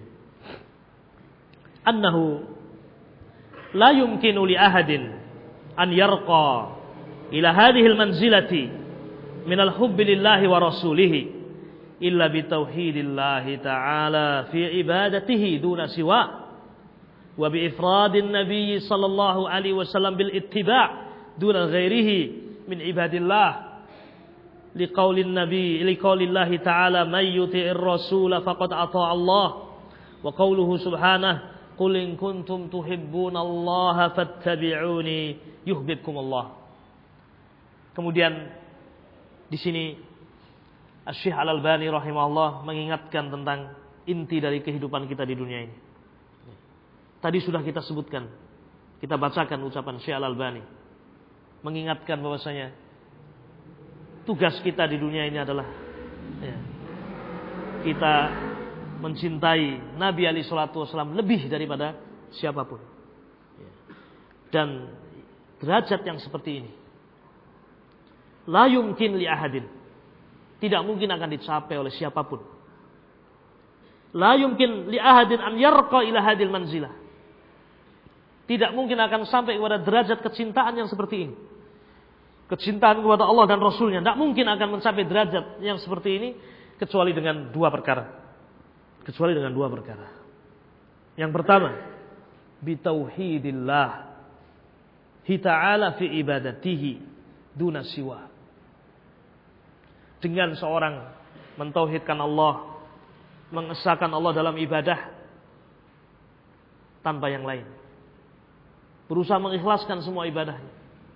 annahu la yumkinu li ahadin an yarqa ila hadhihi al-manzilati min al-hubbi lillahi wa rasulihi illa bi tauhidillahi ta'ala fi ibadatihi duna siwa wa bi ifradin nabiy sallallahu alaihi wasallam bil ittiba' duna ghairihi min ibadillah liqaulin nabi liqaulillahi ta'ala may yuti'ir rasul faqad ata'a Allah wa qauluhu subhanahu qul in kuntum tuhibbunallaha fattabi'uni yuhibbukumullah. Kemudian di sini Asy-Syaikh Al-Albani rahimahullah mengingatkan tentang inti dari kehidupan kita di dunia ini. Tadi sudah kita sebutkan, kita bacakan ucapan Syekh Al-Albani mengingatkan bahwasanya tugas kita di dunia ini adalah ya, kita mencintai Nabi alaihi salatu wasallam lebih daripada siapapun. Dan derajat yang seperti ini la yumkin li ahadin, tidak mungkin akan dicapai oleh siapapun. La yumkin li ahadin an yarqa ila hadil manzilah, tidak mungkin akan sampai kepada derajat kecintaan yang seperti ini. Kecintaan kepada Allah dan Rasulnya tidak mungkin akan mencapai derajat yang seperti ini kecuali dengan dua perkara. Kecuali dengan dua perkara. Yang pertama, bitauhidillah hi ta'ala fi ibadatihi duna siwa. Dengan seorang mentauhidkan Allah, mengesahkan Allah dalam ibadah tanpa yang lain. Berusaha mengikhlaskan semua ibadahnya.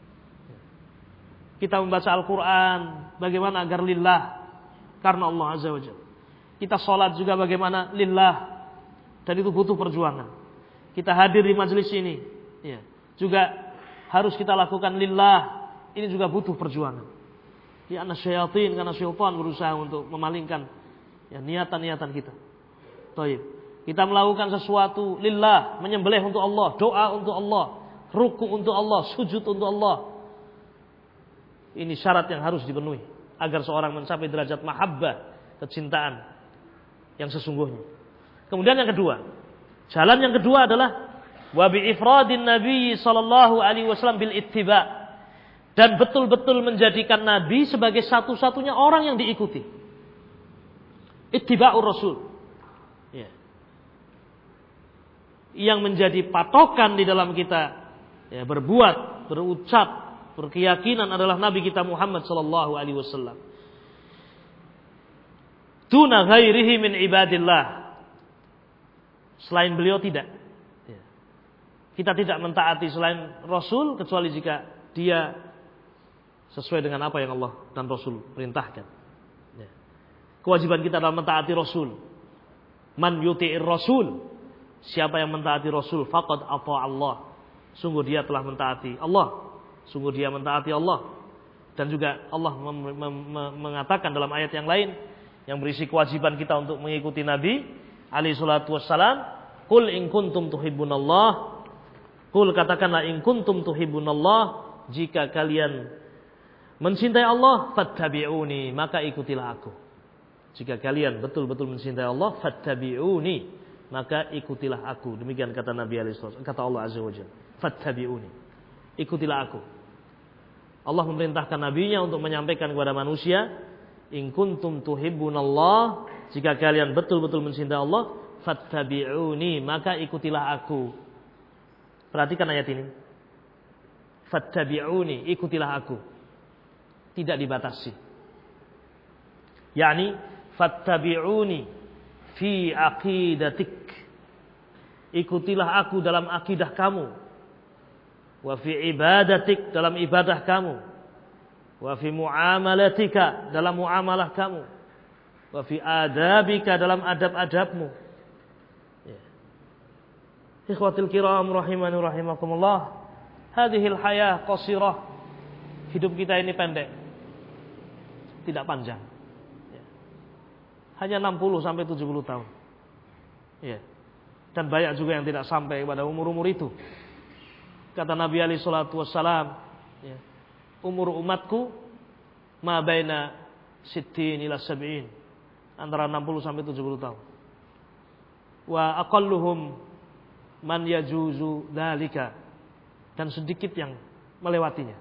Kita membaca Al-Quran bagaimana agar lillah, karena Allah Azza wa Jalla. Kita sholat juga bagaimana lillah, dan itu butuh perjuangan. Kita hadir di majelis ini ya, juga harus kita lakukan lillah, ini juga butuh perjuangan. Ya, karena syaitan, karena syaitan berusaha untuk memalingkan ya, niatan-niatan kita. Taib. Kita melakukan sesuatu lillah, menyembelih untuk Allah, doa untuk Allah, ruku untuk Allah, sujud untuk Allah. Ini syarat yang harus dipenuhi agar seorang mencapai derajat mahabbah, kecintaan yang sesungguhnya. Kemudian yang kedua, jalan yang kedua adalah wa bi ifradin nabi sallallahu alaihi wasallam bil ittiba, dan betul-betul menjadikan nabi sebagai satu-satunya orang yang diikuti. Ittiba'ur rasul. Ya. Yang menjadi patokan di dalam kita ya, berbuat, berucap, berkeyakinan adalah nabi kita Muhammad sallallahu alaihi wasallam. Duna ghairihi min ibadillah, selain beliau tidak. Kita tidak mentaati selain Rasul kecuali jika dia sesuai dengan apa yang Allah dan Rasul perintahkan. Kewajiban kita adalah mentaati Rasul. Man yuti'ir Rasul, siapa yang mentaati Rasul faqad ata'a Allah, sungguh dia telah mentaati Allah, sungguh dia mentaati Allah. Dan juga Allah mem- mem- mem- mengatakan dalam ayat yang lain yang berisi kewajiban kita untuk mengikuti Nabi alaihi salatu wassalam, qul in kuntum tuhibbunallah, qul katakanlah in kuntum tuhibbunallah, jika kalian mencintai Allah fattabi'uni, maka ikutilah aku. Jika kalian betul-betul mencintai Allah fattabi'uni, maka ikutilah aku. Demikian kata Nabi alaihi salatu, kata Allah azza wajalla, fattabi'uni, ikutilah aku. Allah memerintahkan nabinya untuk menyampaikan kepada manusia, in kuntum tuhibbunallah, jika kalian betul-betul mencintai Allah fattabi'uni, maka ikutilah aku. Perhatikan ayat ini. Fattabi'uni, ikutilah aku. Tidak dibatasi. Yani fattabi'uni fi aqidatik. Ikutilah aku dalam akidah kamu. Wa fi ibadatik, dalam ibadah kamu. Wa fi muamalatika, dalam muamalah kamu. Wa fi adabika, dalam adab-adabmu. Ya. Ikhwatil kiram rahimani rahimakumullah, hadhil hayah qasirah, hidup kita ini pendek, tidak panjang. Ya. Hanya enam puluh sampai tujuh puluh tahun. Ya. Dan banyak juga yang tidak sampai pada umur-umur itu. Kata Nabi alaihi salatu wassalam, Ya. Umur umatku ma baina sittin ila sab'in, antara enam puluh sampai tujuh puluh tahun. Wa aqalluhum man yajuzu dzalika, dan sedikit yang melewatinya.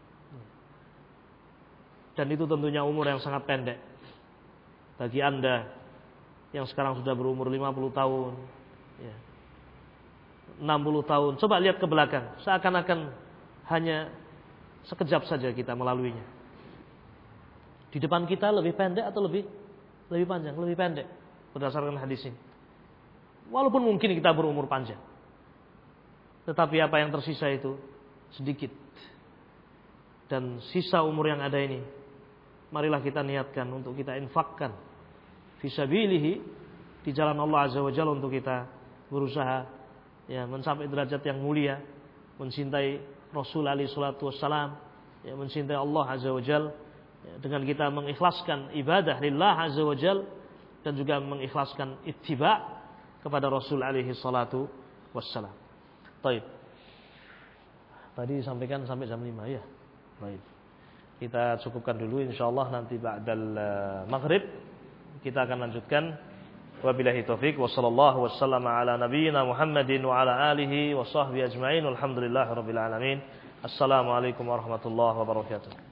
Dan itu tentunya umur yang sangat pendek. Bagi Anda yang sekarang sudah berumur lima puluh tahun, ya, enam puluh tahun, coba lihat ke belakang, seakan-akan hanya sekejap saja kita melaluinya. Di depan kita lebih pendek atau lebih lebih panjang? Lebih pendek berdasarkan hadis ini. Walaupun mungkin kita berumur panjang, tetapi apa yang tersisa itu sedikit. Dan sisa umur yang ada ini, marilah kita niatkan untuk kita infakkan fisabilihi, di jalan Allah Azza wa Jalla, untuk kita berusaha ya mencapai derajat yang mulia, mencintai Rasul alaihi salatu wassalam, ya mencintai Allah Azza wa Jalla, ya, dengan kita mengikhlaskan ibadah lillah Azza wa Jalla dan juga mengikhlaskan ittiba kepada Rasul alaihi salatu wassalam. Baik. Tadi disampaikan sampai jam lima ya. Baik. Kita cukupkan dulu, insyaallah nanti ba'dal maghrib kita akan lanjutkan. Wabillahi taufik wa sallallahu wasallama ala nabiyyina Muhammadin wa ala alihi wa sahbihi ajma'in. Walhamdulillahirabbil alamin. Assalamualaikum warahmatullahi wabarakatuh.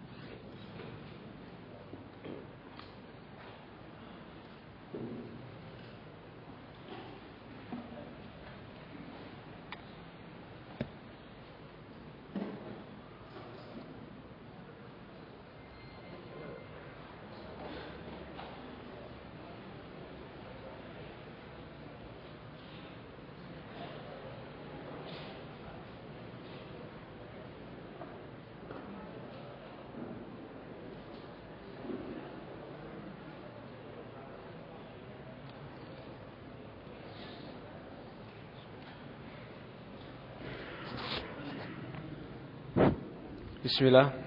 Bismillah.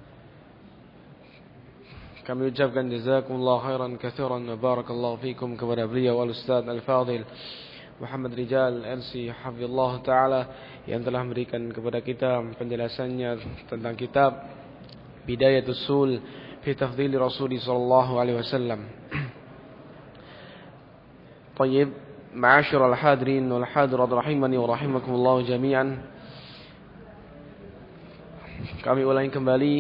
Kami ucapkan jazakumullah khairan katsiran wa barakallahu fikum kepada beliau Al-Ustaz Al-Fadil Muhammad Rijal L C hafizallahu taala yang telah memberikan kepada kita penjelasannya tentang kitab Bidayatus Sul fi Tafdhil Rasulullah sallallahu alaihi wasallam. Tayyib, ma'asyiral hadirin wal hadirat rahimani wa rahimakumullah jami'an. Kami ulangi kembali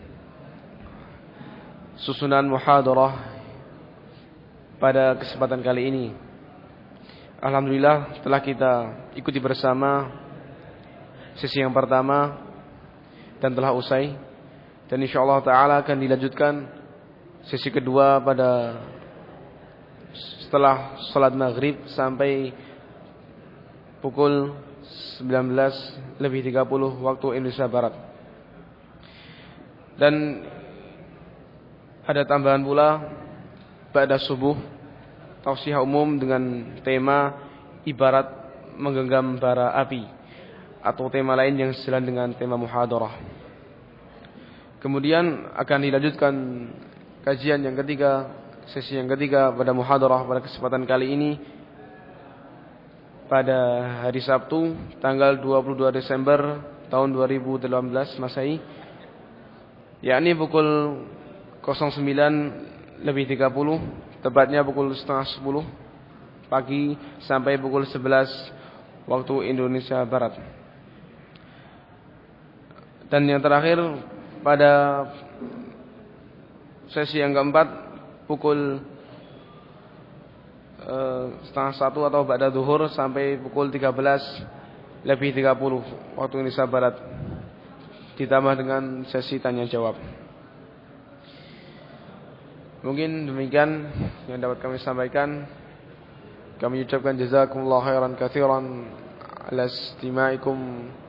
susunan muhadarah pada kesempatan kali ini. Alhamdulillah telah kita ikuti bersama sesi yang pertama dan telah usai, dan insyaallah taala akan dilanjutkan sesi kedua pada setelah salat maghrib sampai pukul sembilan belas lebih tiga puluh waktu Indonesia Barat. Dan ada tambahan pula pada subuh tausiah umum dengan tema ibarat menggenggam bara api, atau tema lain yang sejalan dengan tema muhadarah. Kemudian akan dilanjutkan kajian yang ketiga, sesi yang ketiga pada muhadarah pada kesempatan kali ini pada hari Sabtu tanggal dua puluh dua Desember tahun dua ribu delapan belas Masehi, yakni pukul sembilan lebih tiga puluh, tepatnya pukul setengah sepuluh pagi sampai pukul sebelas waktu Indonesia Barat. Dan yang terakhir pada sesi yang keempat pukul uh, setengah satu atau ba'da zuhur sampai pukul tiga belas lebih tiga puluh waktu Indonesia Barat, ditambah dengan sesi tanya jawab. Mungkin demikian yang dapat kami sampaikan. Kami ucapkan jazakumullah khairan katsiran ala istima'ikum